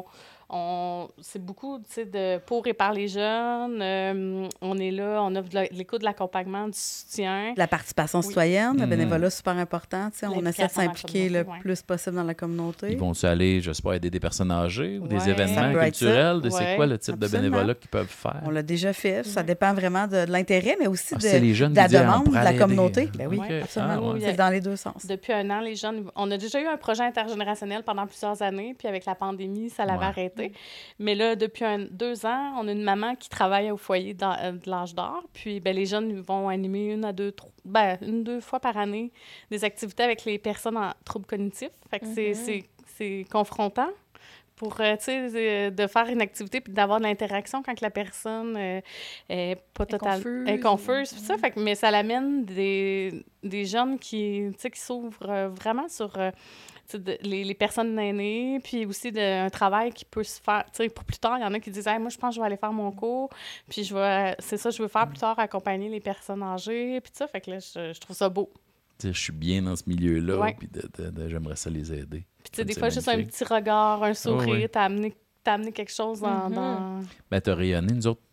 c'est beaucoup, tu sais, pour et par les jeunes. On est là, on offre de l'écoute, de l'accompagnement, du soutien. La participation citoyenne, le Mm. bénévolat, super important. Tu sais, on essaie de L'implication dans la s'impliquer le communauté, ouais. plus possible dans la communauté. Ils vont-tu aller, je sais pas, aider des personnes âgées ou des Ouais. Ça événements peut être ça. culturels? C'est Ouais, quoi le type absolument. de bénévolat qu'ils peuvent faire? On l'a déjà fait. Ça dépend vraiment de l'intérêt, mais aussi Ah, de, c'est les jeunes de la qui disent, on demande de pourrait la aller communauté. aider. Ben oui, Ok. absolument. Ah, ouais. C'est dans les deux sens. Depuis un an, les jeunes... On a déjà eu un projet intergénérationnel pendant plusieurs années, puis avec la pandémie, ça l'avait Ouais. arrêté. Mais là, depuis 2 ans, on a une maman qui travaille au foyer de l'âge d'or, puis ben, les jeunes vont animer 1-2 fois par année des activités avec les personnes en troubles cognitifs. Fait que c'est confrontant. pour tu sais, de faire une activité puis d'avoir de l'interaction quand que la personne est pas totalement confuse. Puis ça, fait que, mais ça l'amène des jeunes qui s'ouvrent vraiment sur les personnes aînées, puis aussi un travail qui peut se faire. Tu sais, pour plus tard, il y en a qui disent hey, moi, je pense que je vais aller faire mon cours, puis je veux faire plus tard, accompagner les personnes âgées, puis ça, fait que là, je trouve ça beau. Je suis bien dans ce milieu-là, puis j'aimerais ça les aider. Puis tu sais, des fois, juste un petit regard, un sourire, t'as amené quelque chose dans... Ben, t'as rayonné. Nous autres,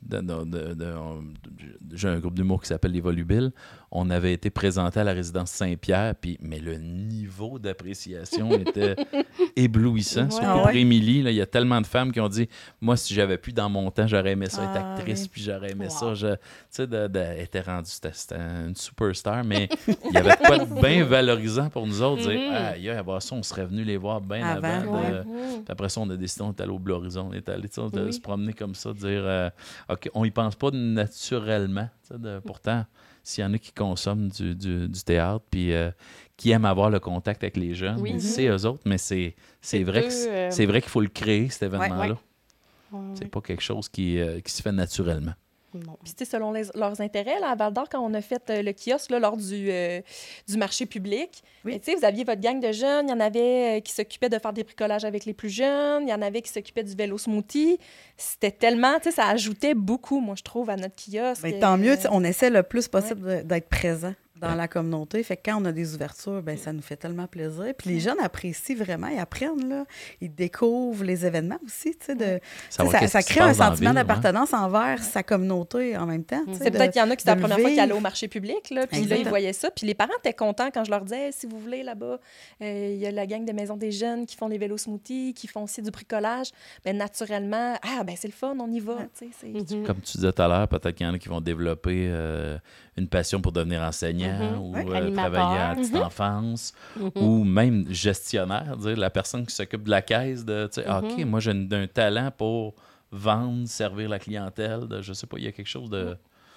j'ai un groupe d'humour qui s'appelle Les Volubiles. On avait été présentés à la résidence Saint-Pierre, mais le niveau d'appréciation était éblouissant. Surtout pour Émilie, il y a tellement de femmes qui ont dit « Moi, si j'avais pu dans mon temps, j'aurais aimé ça être actrice, puis j'aurais aimé ça. » Tu sais, elle était rendue, c'était une superstar, mais il y avait de quoi de bien valorisant pour nous autres. Dire « Aïe, avoir ça, on serait venu les voir bien avant. » Puis après ça, on a décidé, on est allé au Bleu Horizon, on est allé se promener comme ça, dire OK, on y pense pas naturellement. Pourtant, s'il y en a qui consomment du théâtre puis qui aiment avoir le contact avec les jeunes, c'est eux autres, mais c'est vrai qu'il faut le créer, cet événement-là. C'est pas quelque chose qui se fait naturellement. Non. Puis, tu sais, selon leurs intérêts, là, à Val-d'Or, quand on a fait le kiosque là, lors du marché public, tu sais, vous aviez votre gang de jeunes. Il y en avait qui s'occupaient de faire des bricolages avec les plus jeunes. Il y en avait qui s'occupaient du vélo smoothie. C'était tellement, tu sais, ça ajoutait beaucoup, moi, je trouve, à notre kiosque. Bien, tant mieux, on essaie le plus possible d'être présent dans la communauté. Fait que quand on a des ouvertures, ben ça nous fait tellement plaisir. Puis les jeunes apprécient vraiment, ils apprennent, là. Ils découvrent les événements aussi, tu sais. Ça crée un sentiment d'appartenance envers sa communauté en même temps. C'est peut-être qu'il y en a qui c'était la première fois qu'ils allaient au marché public, là, puis là, ils voyaient ça. Puis les parents étaient contents quand je leur disais, si vous voulez, là-bas, il y a la gang de Maison des Jeunes qui font les vélos smoothies, qui font aussi du bricolage. Mais naturellement, c'est le fun, on y va. Comme tu disais tout à l'heure, peut-être qu'il y en a qui vont développer une passion pour devenir enseignant ou travailler à la petite enfance ou même gestionnaire, dire la personne qui s'occupe de la caisse, OK, moi j'ai un talent pour vendre, servir la clientèle, je sais pas, il y a quelque chose de...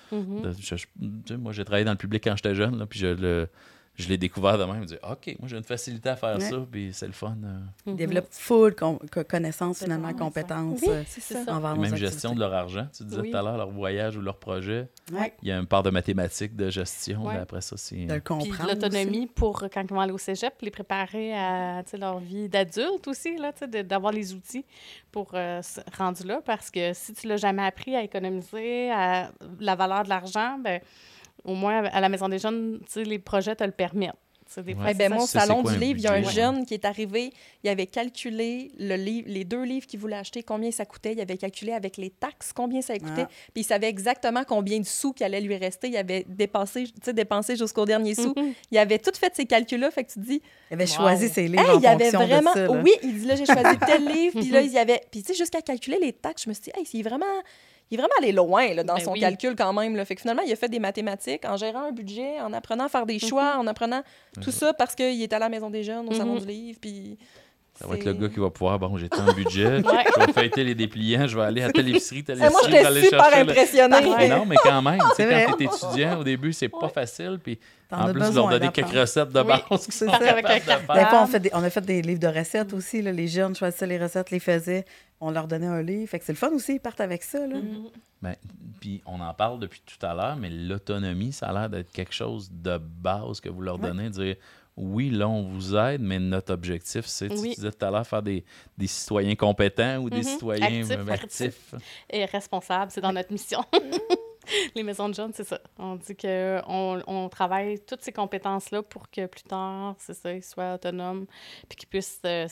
moi j'ai travaillé dans le public quand j'étais jeune, là, puis je l'ai découvert de même. Je me dis, OK, moi, j'ai une facilité à faire ça, puis c'est le fun. Ils développent full connaissances, finalement, compétences envers nos même activités. Gestion de leur argent. Tu disais tout à l'heure, leur voyage ou leur projet. Il y a une part de mathématiques, de gestion. Après ça, c'est... De le comprendre. Puis l'autonomie aussi. Pour, quand ils vont aller au cégep, les préparer à leur vie d'adulte aussi, là, d'avoir les outils pour rendu là. Parce que si tu l'as jamais appris à économiser, à la valeur de l'argent, ben au moins, à la Maison des Jeunes, les projets te le permettent. Moi, au Salon du livre, il y a un jeune qui est arrivé, il avait calculé les 2 livres qu'il voulait acheter, combien ça coûtait. Il avait calculé avec les taxes combien ça coûtait. Puis il savait exactement combien de sous qu'il allait lui rester. Il avait dépensé jusqu'au dernier sou. Il avait tout fait ces calculs-là. Fait que tu te dis... Il avait choisi ses livres en fonction de ça. Oui, il dit là, j'ai choisi tel livre. Puis là, il y avait... Puis tu sais, jusqu'à calculer les taxes, je me suis dit, il est vraiment allé loin là, dans son calcul quand même. Là. Fait que finalement, il a fait des mathématiques en gérant un budget, en apprenant à faire des choix, en apprenant tout ça parce qu'il est à la Maison des Jeunes, au Salon du livre. Puis ça va être le gars qui va pouvoir, j'ai tant de budget, je vais feuilleter les dépliants, je vais aller à telle épicerie, moi, j'étais super impressionnée. Non, mais quand même, quand tu es étudiant, au début, c'est pas facile. Puis en plus, leur donner quelques recettes de base. C'est ça. Des fois, on a fait des livres de recettes aussi. Là. Les jeunes choisissaient les recettes, les faisaient. On leur donnait un livre. Fait que c'est le fun aussi, ils partent avec ça. Là. Puis on en parle depuis tout à l'heure, mais l'autonomie, ça a l'air d'être quelque chose de base que vous leur donnez. Dire, oui, là, on vous aide, mais notre objectif, c'est, tu disais tout à l'heure, faire des citoyens compétents ou des citoyens actifs. Et responsables, c'est dans notre mission. Les maisons de jeunes, c'est ça. On dit qu'on travaille toutes ces compétences-là pour que plus tard, ils soient autonomes puis qu'ils puissent, de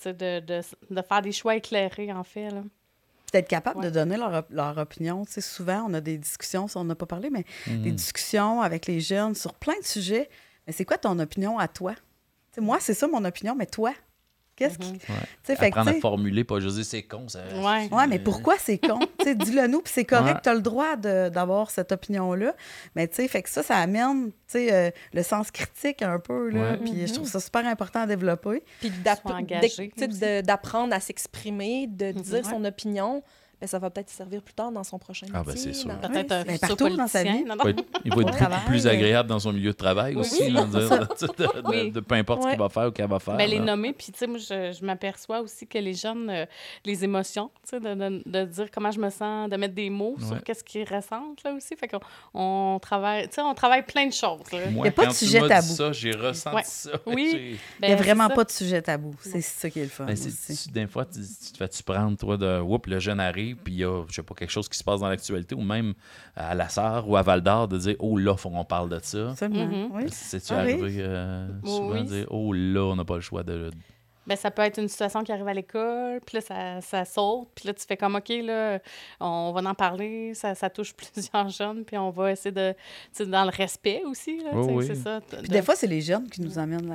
faire des choix éclairés, en fait, là. D'être capable de donner leur opinion. Tu sais, souvent, on a des discussions, ça, on n'a pas parlé, mais des discussions avec les jeunes sur plein de sujets. Mais c'est quoi ton opinion à toi? Tu sais, moi, c'est ça mon opinion, mais toi? Qu'est-ce qui... Apprendre à formuler, pas juste dire c'est con. Ça... mais pourquoi c'est con? Dis-le nous, puis c'est correct, tu as le droit d'avoir cette opinion-là. Mais tu sais, fait que ça amène le sens critique un peu. Là, puis je trouve ça super important à développer. Puis d'apprendre à s'exprimer, de dire son opinion. ben, ça va peut-être servir plus tard dans son prochain métier. Ah, ben, c'est sûr. Peut-être un Ben, futur partout dans sa politicien. vie. Non, non. Il va être beaucoup travail, plus agréable dans son milieu de travail Oui, aussi, oui. là, Oui. de peu importe ce qu'il va faire ou qu'elle va faire. Ben, les là. nommer, puis tu sais, moi, je m'aperçois aussi que les jeunes, les émotions, tu sais, de dire comment je me sens, de mettre des mots Ouais. sur qu'est-ce qu'ils ressentent, là, aussi. Fait qu'on on travaille, tu sais, on travaille plein de choses, là. Moi, Il y a pas de quand tu sujet m'as tabou. dit ça, j'ai ressenti Ouais. ça. Oui. J'ai- Ben, Il n'y a c'est vraiment ça. pas de sujet tabou. C'est ça qui est le fun. Ben, aussi. des fois, tu te fais-tu prendre, toi, de oups, le jeune arrive, puis il y a, je sais pas, quelque chose qui se passe dans l'actualité, ou même à La Sarre ou à Val d'Or, de dire, oh là, faut qu'on parle de ça. Absolument. Mhm. Oui. C'est-tu Ah oui. arrivé souvent Oui. de dire, oh là, on n'a pas le choix de. Ben, ça peut être une situation qui arrive à l'école, puis là, ça saute, puis là, tu fais comme, OK, là, on va en parler, ça touche plusieurs jeunes, puis on va essayer de, tu sais, dans le respect aussi, là, Oui, tu sais, oui. c'est ça. Puis des fois, c'est les jeunes qui nous amènent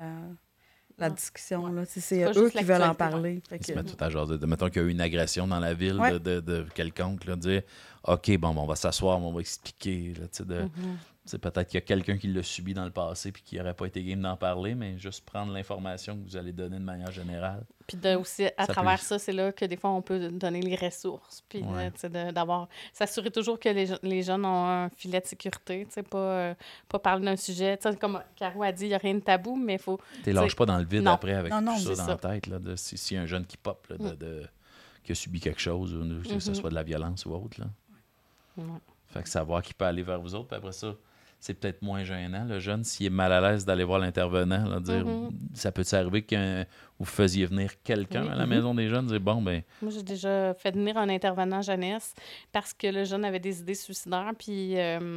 la discussion. Là. C'est pas eux juste qui veulent en l'actualité, parler. Fait Ils se que- mettent tout à jaser. Mettons qu'il y a eu une agression dans la ville Ouais. de quelconque, là, dire OK, bon, on va s'asseoir, on va expliquer. Là, tu sais, Mhm. c'est peut-être qu'il y a quelqu'un qui l'a subi dans le passé puis qui n'aurait pas été game d'en parler, mais juste prendre l'information que vous allez donner de manière générale. Puis aussi, à Ça travers peut- ça, c'est là que des fois, on peut donner les ressources. Puis, Ouais. tu sais, d'avoir... S'assurer toujours que les jeunes ont un filet de sécurité, tu sais, pas parler d'un sujet. Tu sais, comme Caro a dit, il n'y a rien de tabou, mais il faut... Tu lâches pas dans le vide Non. après avec Non, non, tout ça c'est dans ça. la tête. Là, s'il y a un jeune qui pop, là, qui a subi quelque chose, ou que ce soit de la violence ou autre. Là. Ouais. Fait que savoir qu'il peut aller vers vous autres, puis après ça, c'est peut-être moins gênant, le jeune, s'il est mal à l'aise d'aller voir l'intervenant, là, dire ça peut-il arriver que vous faisiez venir quelqu'un Oui. à la maison des jeunes, dire bon, ben, Moi, j'ai déjà fait venir un intervenant jeunesse parce que le jeune avait des idées suicidaires, puis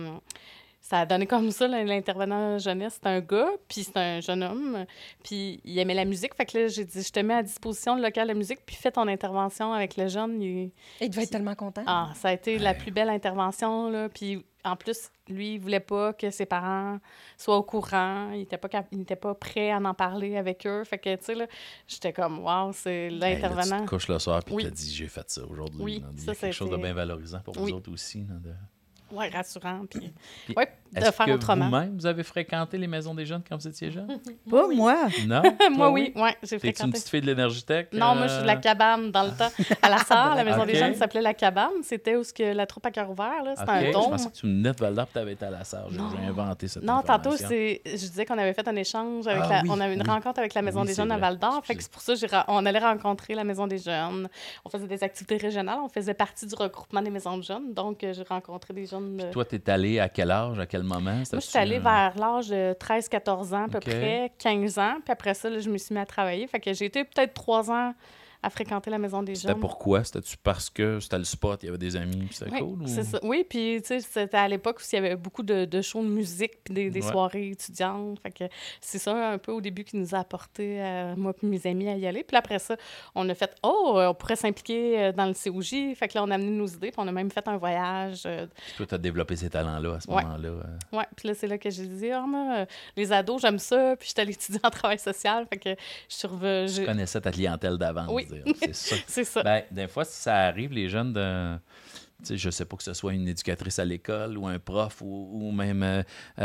ça a donné comme ça, l'intervenant jeunesse. C'était un gars, puis c'est un jeune homme, puis il aimait la musique. Fait que là, j'ai dit, je te mets à disposition le local de musique, puis fais ton intervention avec le jeune. Il devait être tellement content. Ah, ça a été la plus belle intervention, là. Puis en plus, lui, il voulait pas que ses parents soient au courant. Il n'était pas prêt à en parler avec eux. Fait que, tu sais, là, j'étais comme, wow, c'est hey, là, l'intervenant. tu te couches le soir, puis Oui. tu te dis j'ai fait ça aujourd'hui. Oui, là. Il y ça, a quelque chose de c'était- bien valorisant pour vous Oui. autres aussi. Là, Ouais, rassurant. Puis, Puis, ouais, de Est-ce faire que autrement. vous-même, vous avez fréquenté les maisons des jeunes quand vous étiez jeune? Pas moi. Non? Moi, Toi, oui, ouais, j'ai T'es-tu une fréquenté. petite fille de l'Énergitech? Non, moi, je suis de la cabane dans le temps. À la Sarre, la maison Ok. des jeunes s'appelait la cabane. C'était où ce que la troupe à cœur ouvert, là. C'était Ok, un je dôme. pensais que tu venais de Val-d'Or et tu avais été à la Sarre. J'ai Non. inventé cette Non, information. tantôt, je disais qu'on avait fait un échange avec Ah oui, on avait une oui. rencontre avec la Maison Oui, des c'est jeunes à vrai. Val-d'Or. Fait que c'est pour ça on allait rencontrer la Maison des jeunes. On faisait des activités régionales. On faisait partie du regroupement des maisons de jeunes. Donc, j'ai rencontré des jeunes. Toi, t'es allé à quel âge, à quel moment? Moi, je suis allée vers l'âge de 13-14 ans, à peu Ok. près, 15 ans. Puis après ça, là, je me suis mis à travailler. Fait que j'ai été peut-être 3 ans à fréquenter la Maison des C'était jeunes. pourquoi? C'était-tu parce que c'était le spot, il y avait des amis, puis c'était Oui, cool? Ou... c'est ça. Oui, puis tu sais, c'était à l'époque où il y avait beaucoup de shows de musique puis des Ouais. soirées étudiantes. Fait que c'est ça un peu au début qui nous a apporté, moi et mes amis, à y aller. Puis après ça, on a fait « Oh, on pourrait s'impliquer dans le COJ ». Fait que là, on a amené nos idées, puis on a même fait un voyage. Puis toi, t'as développé ces talents-là à ce Ouais. moment-là. Ouais, puis là, c'est là que j'ai dit « Ah, moi, les ados, j'aime ça ». Puis j'étais allée étudier en travail social. Fait que je suis revenue... Tu connaissais ta clientèle d'avance. Oui. dire. C'est ça. C'est ça. Ben, des fois, si ça arrive, les jeunes de... Tu sais, je sais pas que ce soit une éducatrice à l'école ou un prof ou même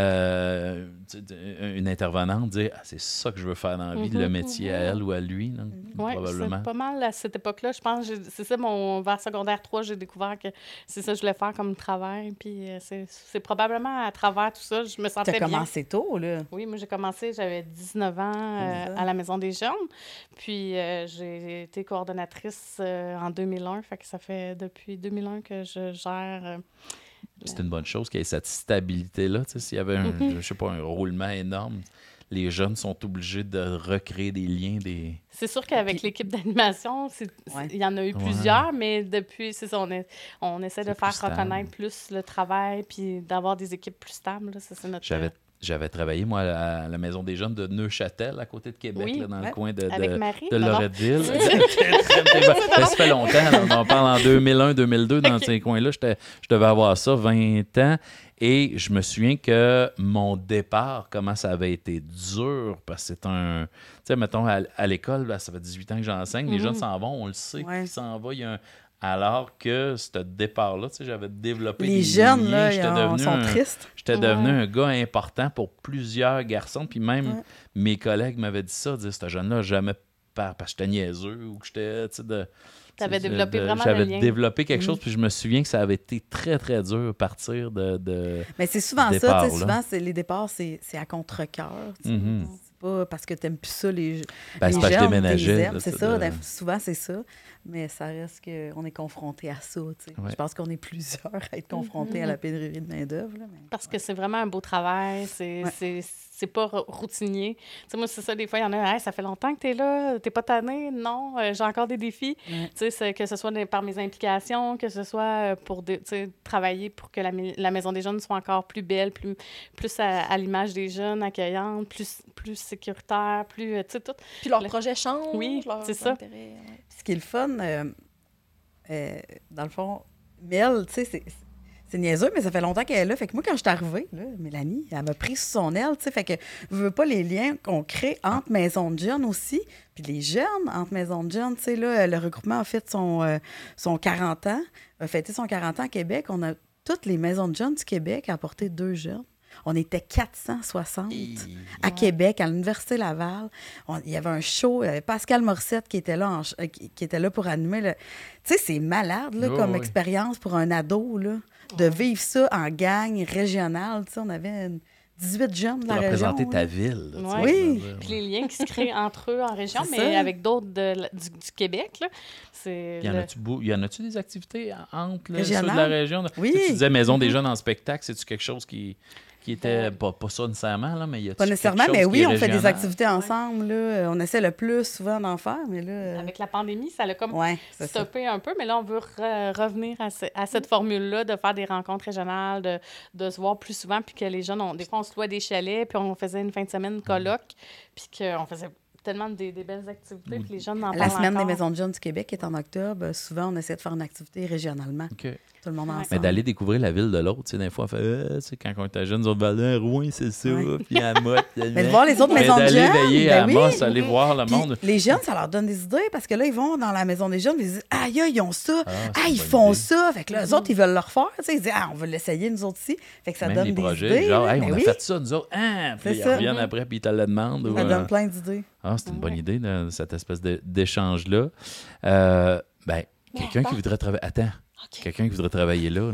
tu sais, une intervenante, dire c'est ça que je veux faire dans la vie, le métier à elle ou à lui, non? Oui, Probablement. c'est pas mal à cette époque-là. Je pense c'est ça, vers secondaire 3, j'ai découvert que c'est ça que je voulais faire comme travail. Puis c'est probablement à travers tout ça, je me sentais T'as bien. commencé tôt, là. Oui, moi, j'ai commencé, j'avais 19 ans à la Maison des jeunes. Puis j'ai été coordonnatrice en 2001. Fait que ça fait depuis 2001 que je gère... C'est une bonne chose qu'il y ait cette stabilité-là. Tu sais, s'il y avait je sais pas, un roulement énorme, les jeunes sont obligés de recréer des liens, des... C'est sûr qu'avec Puis- l'équipe d'animation, Ouais. il y en a eu Ouais. plusieurs, mais depuis, c'est ça, on essaie de C'est faire plus stable. reconnaître plus le travail puis d'avoir des équipes plus stables. Là. Ça, c'est notre... J'avais travaillé, moi, à la Maison des jeunes de Neuchâtel, à côté de Québec, Oui, là, dans ouais. le coin Avec Marie. de Non, non. Loretteville. Ça fait longtemps, là, on parle en 2001-2002, dans ces coins-là. Je devais avoir ça, 20 ans. Et je me souviens que mon départ, comment ça avait été dur, parce que c'est un... Tu sais, mettons, à l'école, là, ça fait 18 ans que j'enseigne, les jeunes s'en vont, on le sait Ouais. qu'ils s'en vont. Il y a alors que ce départ-là, tu sais, j'avais développé Les des jeunes, liens, là, j'étais ils devenu sont tristes. J'étais devenu un gars important pour plusieurs garçons. Puis même Ouais. mes collègues m'avaient dit ça, dire ce jeune-là n'a jamais parce que j'étais niaiseux ou que j'étais, tu sais, T'avais développé vraiment j'avais le lien. développé quelque chose, puis je me souviens que ça avait été très, très dur à partir de Mais c'est souvent du ça, départ, tu sais, là. souvent, les départs, c'est à contre-cœur. Tu sais. Mhm. C'est pas parce que t'aimes plus ça, les Ben, c'est parce que je germes, déménageais, t'es aimes. là, C'est c'est ça, de- souvent, c'est ça. Mais ça reste qu'on est confronté à ça, tu sais. Ouais. Je pense qu'on est plusieurs à être confrontés à la pénurie de main-d'œuvre. Là, mais... Parce que c'est vraiment un beau travail, c'est pas routinier. Tu sais, moi, c'est ça, des fois, il y en a, hey, ça fait longtemps que t'es là, t'es pas tanné? Non, j'ai encore des défis. Ouais. Tu sais, que ce soit par mes implications, que ce soit pour tu sais, travailler pour que la Maison des jeunes soit encore plus belle, plus à l'image des jeunes, accueillante, plus sécuritaire, plus, tu sais, tout. Puis leur projet change. Oui, leur c'est ça. intérêt, ouais. Ce qui est le fun, dans le fond, Mel, tu sais, c'est niaiseux, mais ça fait longtemps qu'elle est là. Fait que moi, quand je suis arrivée, là, Mélanie, elle m'a pris sous son aile, tu sais. Fait que je veux pas les liens qu'on crée entre maisons de jeunes aussi, puis les jeunes entre maisons de jeunes, tu sais, là, le regroupement a fait son 40 ans, a fêté son 40 ans à Québec. On a toutes les maisons de jeunes du Québec à apporter 2 jeunes. On était 460 à Québec, à l'Université Laval. Il y avait un show, il y avait Pascal Morissette qui était là, qui était là pour animer. Tu sais, c'est malade là, Oh, comme oui. expérience pour un ado, là, de vivre ça en gang régionale. Tu sais, on avait 18 jeunes de la région. représenter ta là. ville. là, tu sais, Ouais. Oui. je veux dire. Puis les liens qui se créent entre eux en région, C'est mais ça. avec d'autres du Québec, là, c'est... Y en a-tu des activités entre ceux de Régionales? la région? Oui. Tu sais, tu disais Maison des jeunes en spectacle, c'est-tu quelque chose qui était, pas ça nécessairement, là, mais il y a Pas nécessairement, mais oui, on fait des activités. activités ensemble. Là. On essaie le plus souvent d'en faire, mais là... Avec la pandémie, ça l'a comme ouais, c'est ça. stoppé un peu, mais là, on veut revenir à cette formule-là de faire des rencontres régionales, de se voir plus souvent, puis que les jeunes, des fois, on se louait des chalets, puis on faisait une fin de semaine colloque, puis qu'on faisait tellement des belles activités, puis les jeunes en La parlent semaine des encore. maisons de jeunes du Québec est en octobre. Souvent, on essaie de faire une activité régionalement. OK. Tout le monde ensemble. Mais d'aller découvrir la ville de l'autre, tu sais, des fois, on fait, tu sais, quand on était jeunes, nous autres, ben, Rouen, c'est ça, Ouais. puis à Motte. Mais de voir les autres maisons de d'aller jeunes, veiller ben à oui. Amos, aller voir le Puis monde. les jeunes, ça leur donne des idées parce que là, ils vont dans la maison des jeunes et ils disent aïe, ils ont ça. c'est une Ils bonne font idée. ça. Fait que là, eux autres, ils veulent le refaire. Tu sais, ils disent on veut l'essayer, nous autres aussi. Fait que ça Même donne les des projets, idées. genre, là. hey, Ben on a oui, fait ça, nous autres. Puis C'est ils ça. reviennent après, puis ils te le demandent. ou, ça donne plein d'idées. c'est une bonne idée, cette espèce d'échange-là. Quelqu'un qui voudrait travailler... Attends. Quelqu'un qui voudrait travailler là,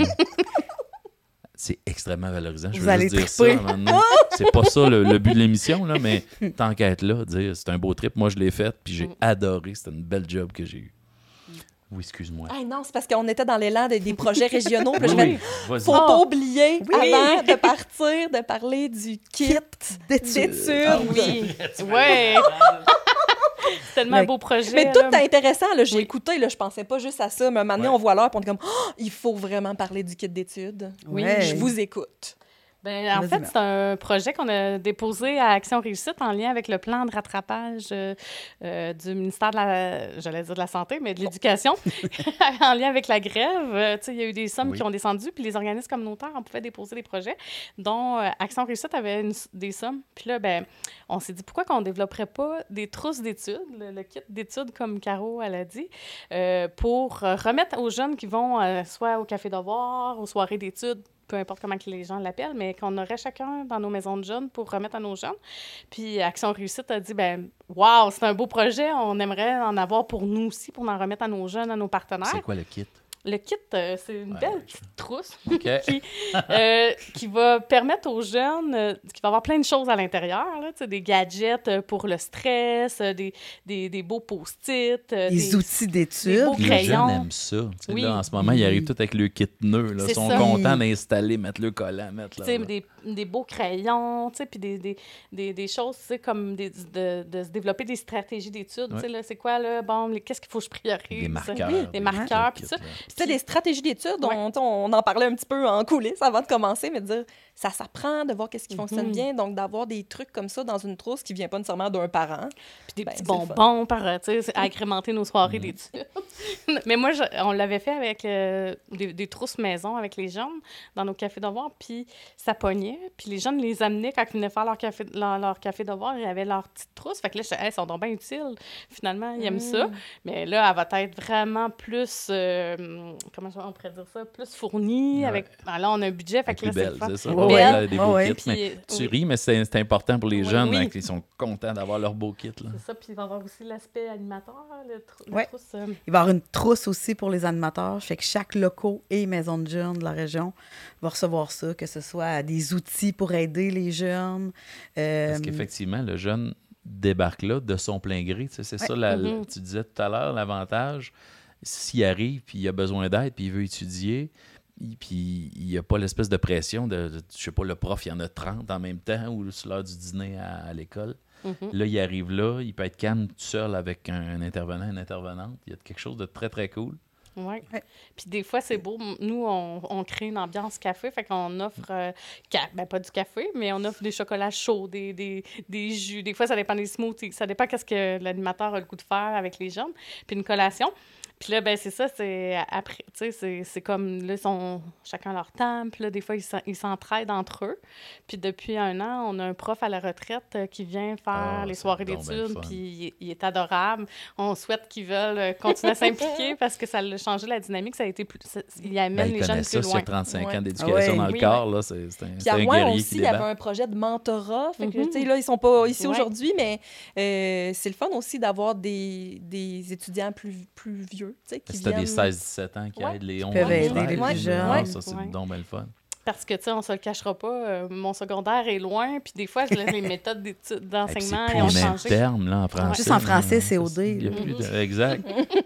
c'est extrêmement valorisant. Je Vous veux allez juste dire ça. triper. Maintenant. C'est pas ça le but de l'émission, là, mais tant qu'à être là, dire c'est un beau trip. Moi, je l'ai fait, puis j'ai adoré. C'était une belle job que j'ai eue. Oui, excuse-moi. Ah non, c'est parce qu'on était dans l'élan des projets régionaux. Puis là, je Oui, vais... vas-y. Faut pas oublier, Oui. avant de partir, de parler du kit d'études. Ah Oui, ouais. C'est tellement un beau projet. Mais tout là. est intéressant. Là, j'ai Oui. écouté, là, je pensais pas juste à ça. Mais un moment donné, Ouais. on voit l'heure et on est comme il faut vraiment parler du kit d'études. Oui, Ouais. Je vous écoute. Ben, en Vas-y, fait, Mel. c'est un projet qu'on a déposé à Action Réussite en lien avec le plan de rattrapage du ministère de la Santé, mais de l'Éducation, en lien avec la grève. Tu sais, il y a eu des sommes Oui. qui ont descendu, puis les organismes communautaires, on pouvait déposer des projets, dont Action Réussite avait des sommes. Puis là, ben, on s'est dit, pourquoi qu'on ne développerait pas des trousses d'études, le kit d'études, comme Caro, elle a dit, pour remettre aux jeunes qui vont soit au Café Devoir, aux soirées d'études, peu importe comment que les gens l'appellent, mais qu'on aurait chacun dans nos maisons de jeunes pour remettre à nos jeunes. Puis Action Réussite a dit, ben waouh, c'est un beau projet, on aimerait en avoir pour nous aussi, pour en remettre à nos jeunes, à nos partenaires. C'est quoi le kit? Le kit, c'est une Ouais. belle petite trousse OK. qui va permettre aux jeunes, qui va avoir plein de choses à l'intérieur, là, tu sais, des gadgets pour le stress, des beaux post-it. Les outils des d'études. beaux Les crayons. jeunes aiment ça. Tu sais, Oui. là, en ce moment, ils arrivent tous avec le kit nœud. Ils C'est sont ça. contents d'installer, mettre le collant, mettre Tu sais, là. des beaux crayons, tu sais, puis des choses, tu sais, comme de se développer des stratégies d'études. Tu sais, là, c'est quoi, là, bon, qu'est-ce qu'il faut que je priorise? Des marqueurs. Des marqueurs, puis kits, ça. là. C'était des stratégies d'études. On en parlait un petit peu en coulisses avant de commencer, mais de dire ça s'apprend de voir qu'est-ce qui fonctionne bien. Donc, d'avoir des trucs comme ça dans une trousse qui vient pas nécessairement d'un parent. Puis des Ben, petits c'est le fun. bonbons tu sais, agrémenter nos soirées d'études. Mais moi, on l'avait fait avec des trousses maison avec les jeunes dans nos cafés devoirs, puis ça pognait. Puis les jeunes les amenaient quand ils venaient faire leur café devoir, ils avaient leur petite trousse. Fait que là, je disais, hey, ils sont donc bien utiles. Finalement, ils aiment ça. Mais là, elle va être vraiment plus, comment on pourrait dire ça, plus fournie. Ouais. Avec, ben là, on a un budget. Fait que là, Plus c'est belle, le fun. c'est ça. Oui, ouais, belle. des beaux Ouais, kits. puis, Mais tu oui. ris, mais c'est important pour les Oui, jeunes. oui. Hein, qu'ils sont contents d'avoir leur beau kit. Là. C'est ça, puis il va y avoir aussi l'aspect animateur, la Ouais. trousse. Il va y avoir une trousse aussi pour les animateurs. Fait que chaque loco et maison de jeunes de la région va recevoir ça, que ce soit des outils pour aider les jeunes. Parce qu'effectivement, le jeune débarque là de son plein gré. Tu sais, c'est ça, tu disais tout à l'heure, l'avantage, s'il arrive puis il a besoin d'aide puis il veut étudier, puis il n'y a pas l'espèce de pression je sais pas, le prof, il y en a 30 en même temps ou sur l'heure du dîner à l'école. Là, il arrive là, il peut être calme tout seul avec un intervenant, une intervenante. Il y a quelque chose de très, très cool. Oui. Puis des fois, c'est beau. Nous, on crée une ambiance café. Fait qu'on offre, pas du café, mais on offre des chocolats chauds, des jus. Des fois, ça dépend des smoothies. Ça dépend qu'est-ce que l'animateur a le goût de faire avec les jeunes. Puis une collation. Puis là, ben c'est ça, c'est après, tu sais, c'est comme, là, ils sont chacun leur temps. Puis là, des fois, ils s'entraident entre eux. Puis depuis 1 an, on a un prof à la retraite qui vient faire les soirées d'études. Puis il est adorable. On souhaite qu'ils veulent continuer à s'impliquer parce que ça a changé la dynamique. Ça a été plus... il amène les jeunes plus ça, loin. c'est 35 ans Ouais. d'éducation dans le Oui, corps. Là, c'est un Puis à guerrier Rouen qui aussi, il y avait débarque. un projet de mentorat. Fait que, tu sais, là, ils sont pas ici aujourd'hui, mais c'est le fun aussi d'avoir des étudiants plus vieux, tu sais, qui Si t'as des viennent... 16-17 ans qui Ouais. aident les 11 peuvent aider les plus jeunes. Ça, c'est donc bien le fun. Parce que, tu sais, on se le cachera pas, mon secondaire est loin, puis des fois, les méthodes d'enseignement, C'est ils ont plus le même changé. terme, là, en français. Juste en français, c'est OD. Il y a plus de... Exact.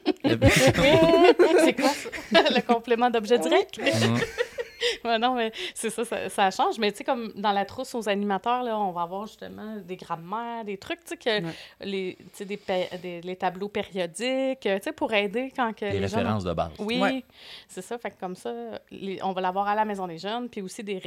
C'est quoi ça? Le complément d'objet direct? Ouais, non, mais c'est ça, ça change. Mais tu sais, comme dans la trousse aux animateurs, là, on va avoir justement des grammaires, des trucs, tu sais, que les tableaux périodiques, tu sais, pour aider quand que Des les références de base. Oui, Ouais. c'est ça. Fait que comme ça, on va l'avoir à la Maison des jeunes, puis aussi des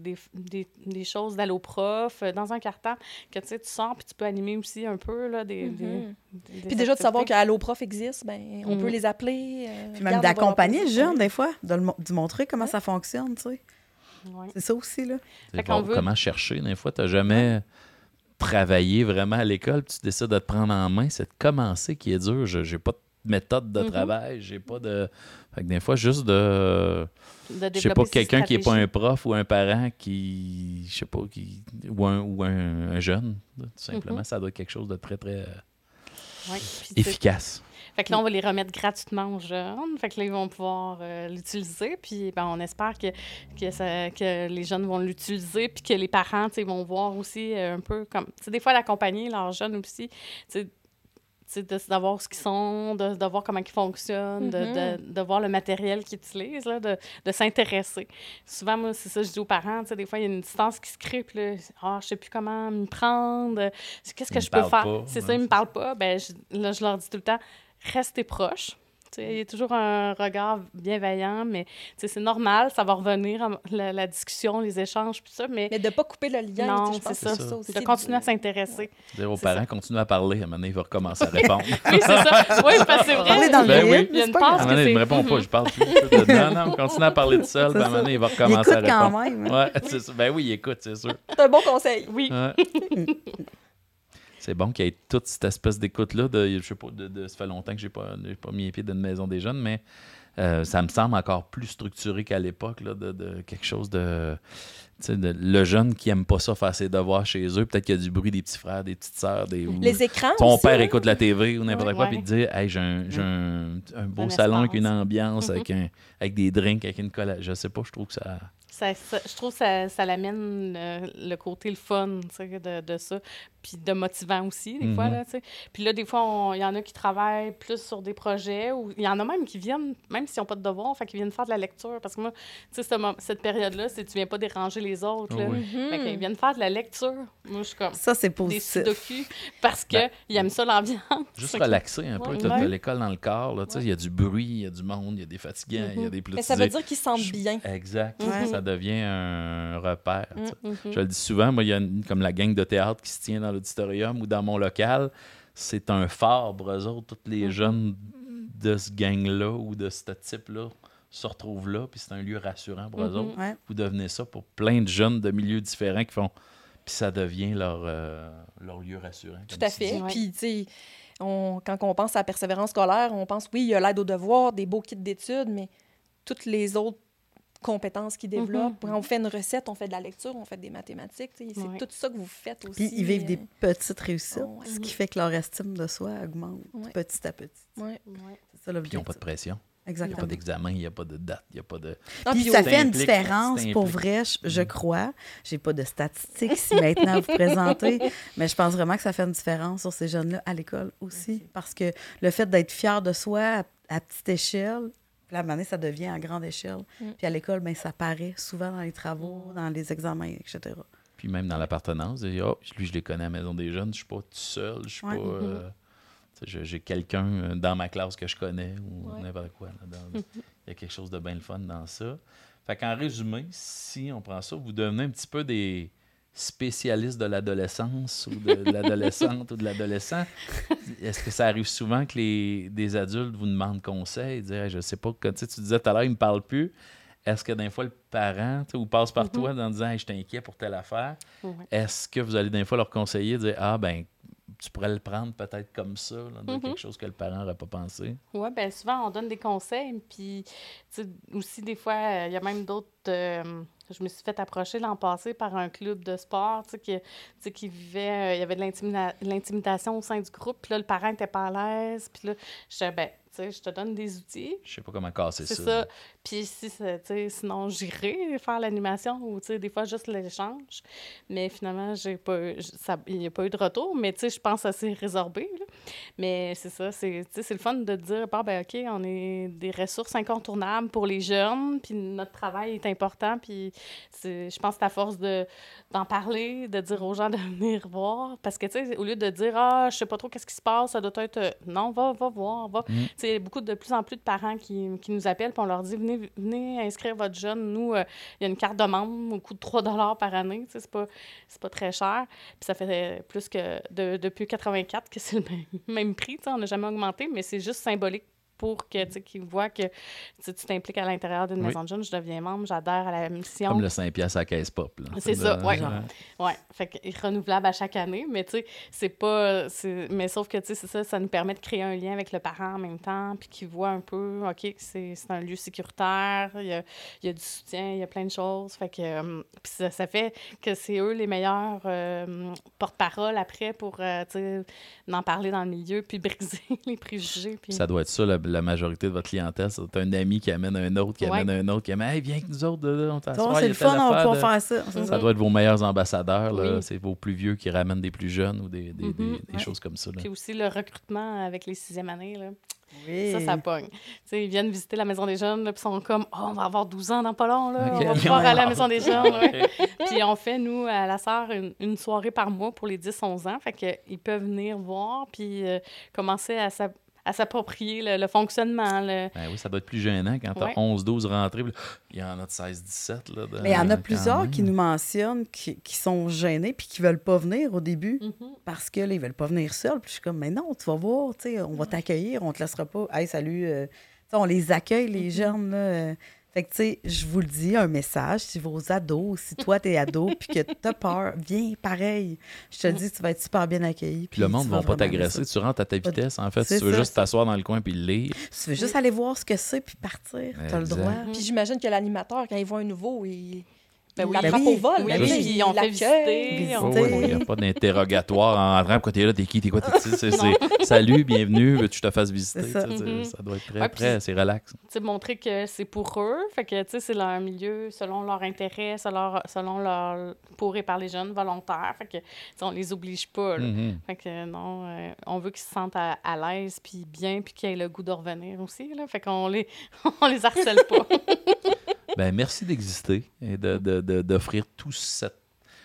choses d'alloprof dans un carton que tu sais, tu sors, puis tu peux animer aussi un peu, là, des Puis déjà, de savoir activités. qu'Alloprof existe, ben, on peut les appeler. Puis même d'accompagner le jeune, des fois, de lui montrer comment ça fonctionne, tu sais. Ouais. C'est ça aussi, là. C'est Fait qu'on voir veut- comment chercher. Des fois, tu n'as jamais travaillé vraiment à l'école, puis tu décides de te prendre en main. C'est de commencer qui est dur. Je n'ai pas de méthode de travail, j'ai pas de... Fait que des fois, juste de... De Je sais développer pas, ses quelqu'un qui n'est pas un stratégies. prof ou un parent qui... Je sais pas, ou un jeune, tout simplement. Ça doit être quelque chose de très, très Ouais. Puis, tu sais, efficace. fait que là, on va les remettre gratuitement aux jeunes. Fait que là, ils vont pouvoir l'utiliser. Puis, ben, on espère que les jeunes vont l'utiliser. Puis que les parents, tu sais, vont voir aussi un peu comme... Tu sais, des fois, l'accompagner leurs jeunes aussi. Tu sais, de voir ce qu'ils sont, de voir comment ils fonctionnent, de voir le matériel qu'ils utilisent, là, de s'intéresser. Souvent, moi, c'est ça, je dis aux parents, tu sais, des fois, il y a une distance qui se crée, puis là, je sais plus comment m'y prendre, qu'est-ce que Ils je me peux parlent faire? pas, C'est ouais, ça, ils me c'est parlent pas. Ben, je leur dis tout le temps, restez proches. Tu sais, il y a toujours un regard bienveillant, mais tu sais, c'est normal, ça va revenir, la discussion, les échanges, puis ça, mais Mais de ne pas couper le lien, non, tu sais, je pense c'est que ça. c'est ça aussi. De continuer à s'intéresser. Dire aux C'est parents, ça. continuez à parler. À un moment donné, il va recommencer à répondre. Oui, c'est ça. Oui, parce que c'est vrai. Parler dans le Ben vide, oui. Il y a c'est une pas passe À un grave. moment donné, il ne me répond pas, je parle plus. Non, continue à parler tout seul, C'est puis à un ça. moment donné, il va Il recommencer à écoute quand répondre. même. Hein. Ouais, c'est ça. Ben oui, il écoute, c'est sûr. C'est un bon conseil. Oui. Ouais. C'est bon qu'il y ait toute cette espèce d'écoute-là. Je sais pas, ça fait longtemps que j'ai pas mis les pieds dans une maison des jeunes, mais ça me semble encore plus structuré qu'à l'époque, là, de quelque chose de... Tu sais, le jeune qui aime pas ça faire ses devoirs chez eux, peut-être qu'il y a du bruit des petits frères, des petites sœurs, ou Les écrans ton aussi, père hein? écoute la TV ou n'importe quoi, Ouais. puis il te dit « Hey, j'ai un beau Un salon avec espace. une ambiance, avec des drinks, avec une colle. » Je sais pas, je trouve que ça... Je trouve que ça l'amène le côté le fun, tu sais, de ça. Puis de motivant aussi, des fois, là, tu sais. Puis là, des fois, il y en a qui travaillent plus sur des projets, ou il y en a même qui viennent, même s'ils n'ont pas de devoir, fait qu'ils viennent faire de la lecture. Parce que moi, tu sais, cette période-là, tu viens pas déranger les autres, là. Oui. Fait qu'ils viennent faire de la lecture. Moi, je suis comme Ça, c'est des positif. sudoku, parce qu'ils aiment ça, l'ambiance. Juste Fait que- relaxer un peu. Ouais. T'as Ouais. l'école dans le corps, là, tu sais, il y a du bruit, il y a du monde, il y a des fatigants, il y a des plus Mais ça veut dire qu'ils se sentent bien. Exact. Ouais. Ça devient un repère. tu sais. Mhm. Je le dis souvent, moi, il y a comme la gang de théâtre qui se tient dans l'auditorium ou dans mon local. C'est un phare pour eux autres. Tous les jeunes de ce gang-là ou de ce type-là se retrouvent là. Puis c'est un lieu rassurant pour eux autres. Ouais. Vous devenez ça pour plein de jeunes de milieux différents qui font... Puis ça devient leur lieu rassurant. Tout comme à tu fait. dis. Ouais. Puis, tu sais, quand on pense à la persévérance scolaire, on pense, oui, il y a l'aide aux devoirs, des beaux kits d'études, mais toutes les autres compétences qu'ils développent. Quand on fait une recette, on fait de la lecture, on fait des mathématiques. C'est tout ça que vous faites aussi. Puis ils vivent des petites réussites, Ouais. ce qui fait que leur estime de soi augmente petit à petit. Ouais. C'est ça l'objectif. Puis ils n'ont pas de pression. Il n'y a Exactement. pas d'examen, il n'y a pas de date, il n'y a pas de... Puis puis ça au- fait une t'impliques, différence, ça pour t'implique. vrai, je crois. J'ai pas de statistiques ici maintenant à vous présenter, mais je pense vraiment que ça fait une différence sur ces jeunes-là à l'école aussi. Parce que le fait d'être fier de soi à petite échelle, puis à un moment donné, ça devient à grande échelle. Puis à l'école, ben, ça paraît souvent dans les travaux, dans les examens, etc. Puis même dans l'appartenance, lui, je les connais à la Maison des Jeunes, je suis pas tout seul, je suis Ouais. pas... j'ai quelqu'un dans ma classe que je connais ou n'importe quoi. Il y a quelque chose de bien le fun dans ça. Fait qu'en résumé, si on prend ça, vous devenez un petit peu des spécialistes de l'adolescence ou de l'adolescente ou de l'adolescent. Est-ce que ça arrive souvent que des adultes vous demandent conseil, disent hey, je sais pas, tu disais tout à l'heure, il me parle plus. Est-ce que des fois le parent ou passe par toi en disant hey, je t'inquiète pour telle affaire? Est-ce que vous allez des fois leur conseiller, dire ah ben tu pourrais le prendre peut-être comme ça, là, de quelque chose que le parent n'aurait pas pensé? Oui, bien souvent, on donne des conseils. Puis, tu sais, aussi, des fois, il y a même d'autres. Je me suis fait approcher l'an passé par un club de sport, qui vivait. Il y avait de l'intimidation au sein du groupe. Puis là, le parent n'était pas à l'aise. Puis là, je disais, ben, tu sais, je te donne des outils. Je sais pas comment casser C'est ça. ça. Puis si, tu sais, sinon, j'irai faire l'animation ou, tu sais, des fois, juste l'échange. Mais finalement, il n'y a pas eu de retour. Mais, tu sais, je pense que ça s'est résorbé, là. Mais c'est ça, c'est le fun de dire, ben OK, on est des ressources incontournables pour les jeunes, puis notre travail est important, puis je pense que c'est à force d'en parler, de dire aux gens de venir voir, parce que, tu sais, au lieu de dire, je sais pas trop qu'est-ce qui se passe, ça doit être... Non, va voir, va. Tu sais, il y a de plus en plus de parents qui nous appellent, puis on leur dit, venez inscrire votre jeune. Nous, il y a une carte de membre au coût de 3 $ par année, tu sais, c'est pas très cher, puis ça fait plus que depuis 84 que c'est le même prix, on n'a jamais augmenté, mais c'est juste symbolique pour que, qu'ils voient que tu t'impliques à l'intérieur d'une maison de jeunes. Je deviens membre, j'adhère à la mission. Comme le 5$ à la caisse pop. Là. C'est ça, oui. Ouais. Fait qu'il est renouvelable à chaque année, mais tu sais, c'est pas... Mais sauf que, tu sais, c'est ça, ça nous permet de créer un lien avec le parent en même temps, puis qu'il voit un peu, OK, c'est un lieu sécuritaire, il y a du soutien, il y a plein de choses. Fait que... puis ça fait que c'est eux les meilleurs porte-parole après pour, tu sais, en parler dans le milieu, puis briser les préjugés. Puis... Ça doit être ça, la majorité de votre clientèle. C'est un ami qui amène un autre, qui amène un autre, qui amène « Hey, viens avec nous autres, on t'assoit. » C'est le fun, on va pouvoir faire ça. Ça doit être vos meilleurs ambassadeurs. Là. C'est vos plus vieux qui ramènent des plus jeunes ou des choses comme ça. Là. Puis aussi le recrutement avec les 6e années, là. Oui. Ça pogne. T'sais, ils viennent visiter la Maison des Jeunes, puis ils sont comme « Oh, on va avoir 12 ans dans pas long, là. Okay. On va pouvoir aller à la Maison des Jeunes. » Ouais. Puis on fait, nous, à la Sœur, une soirée par mois pour les 10-11 ans. Fait qu'ils peuvent venir voir, puis commencer à s'approprier le fonctionnement. Ben oui, ça doit être plus gênant quand tu as 11-12 rentrées. Il y en a de 16-17. Là, mais il y en a plusieurs qui nous mentionnent qui sont gênés puis qui ne veulent pas venir au début parce qu'ils ne veulent pas venir seuls. Puis je suis comme, mais non, tu vas voir, on va t'accueillir, on ne te laissera pas. Hey, salut. On les accueille, les jeunes. Là, fait que, tu sais, je vous le dis, un message, si vos ados, si toi, t'es ado, puis que t'as peur, viens, pareil. Je te dis, tu vas être super bien accueilli. Puis le monde ne va pas t'agresser. Tu rentres à ta vitesse, en fait. Si tu veux juste t'asseoir dans le coin puis le lire. Si tu veux juste aller voir ce que c'est puis partir, t'as le droit. Puis j'imagine que l'animateur, quand il voit un nouveau, il oui, l'attrape au vol. Oui, Puis puis on fait visiter. Il n'y a pas d'interrogatoire en rentrant. Pourquoi t'es là, t'es qui, t'es quoi, t'es ici? C'est salut, bienvenue, veux-tu que je te fasse visiter? Ça doit être très c'est relax. Tu sais, montrer que c'est pour eux. Fait que, tu sais, c'est leur milieu, selon leur intérêt, selon leur... pour et par les jeunes volontaires. Fait que, tu sais, on les oblige pas. Fait que, non, on veut qu'ils se sentent à l'aise, puis bien, puis qu'ils aient le goût de revenir aussi, là. Fait qu'on les harcèle pas. Ben, merci d'exister et d'offrir tout cette...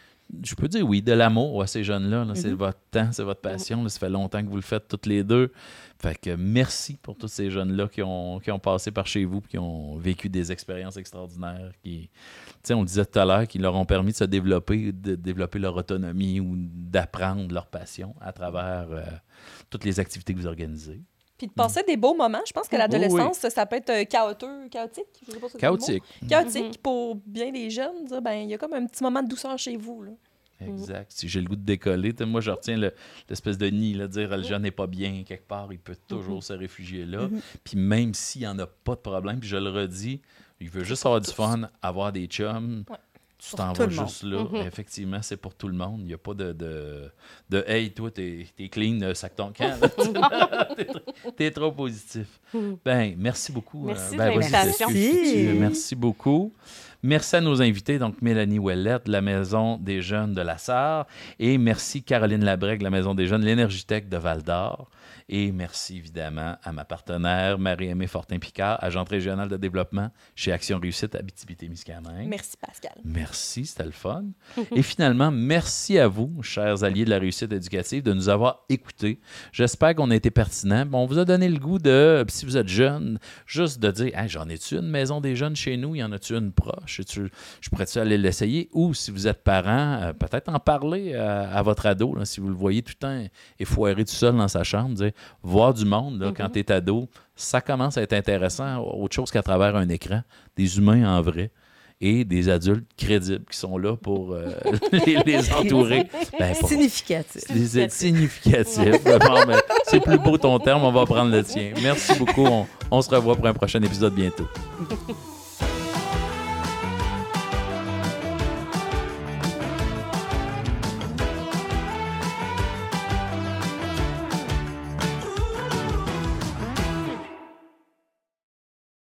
Je peux dire oui, de l'amour à ces jeunes-là. Là. C'est votre temps, c'est votre passion. Là. Ça fait longtemps que vous le faites toutes les deux. Fait que merci pour tous ces jeunes-là qui ont passé par chez vous et qui ont vécu des expériences extraordinaires. On le disait tout à l'heure, qui leur ont permis de développer leur autonomie ou d'apprendre leur passion à travers toutes les activités que vous organisez. Puis de passer des beaux moments. Je pense que l'adolescence, ça peut être chaotique. Je sais pas si c'est chaotique. Le mot. Chaotique pour bien les jeunes. Dire, ben, il y a comme un petit moment de douceur chez vous. Là. Exact. Si j'ai le goût de décoller, moi, je retiens l'espèce de nid, là, dire le jeune n'est pas bien quelque part, il peut toujours se réfugier là. Puis même s'il n'y en a pas de problème, puis je le redis, Il veut juste avoir du fun, avoir des chums. Ouais. Tu Pour t'en tout vas le monde. juste là. Effectivement, c'est pour tout le monde. Il n'y a pas de hey, toi, t'es clean, sac ton camp. T'es trop positif. Ben, merci beaucoup. Merci de vas-y, l'invitation. excuse-tu. Merci beaucoup. Merci à nos invités, donc Mélanie Ouellette, de la Maison des Jeunes de la Sarre, et merci Caroline Labrègue, de la Maison des Jeunes, l'Énergitech de Val-d'Or. Et merci évidemment à ma partenaire Marie-Aimée Fortin-Picard, agente régionale de développement chez Action Réussite Abitibi-Témiscamingue. Merci, Pascal. Merci, c'était le fun. Et finalement, merci à vous, chers alliés de la réussite éducative, de nous avoir écoutés. J'espère qu'on a été pertinent. Bon, on vous a donné le goût de, si vous êtes jeune, juste de dire, hey, j'en ai-tu une maison des jeunes chez nous? Y en a-tu une proche? Je pourrais-tu aller l'essayer? Ou si vous êtes parent, peut-être en parler à votre ado, là, si vous le voyez tout le temps effoiré tout seul dans sa chambre, dire, voir du monde là, quand tu es ado, ça commence à être intéressant, autre chose qu'à travers un écran, des humains en vrai et des adultes crédibles qui sont là pour les entourer. Ben, Significatif. Significatif. Bon, ben, c'est plus beau ton terme, on va prendre le tien. Merci beaucoup. On se revoit pour un prochain épisode bientôt.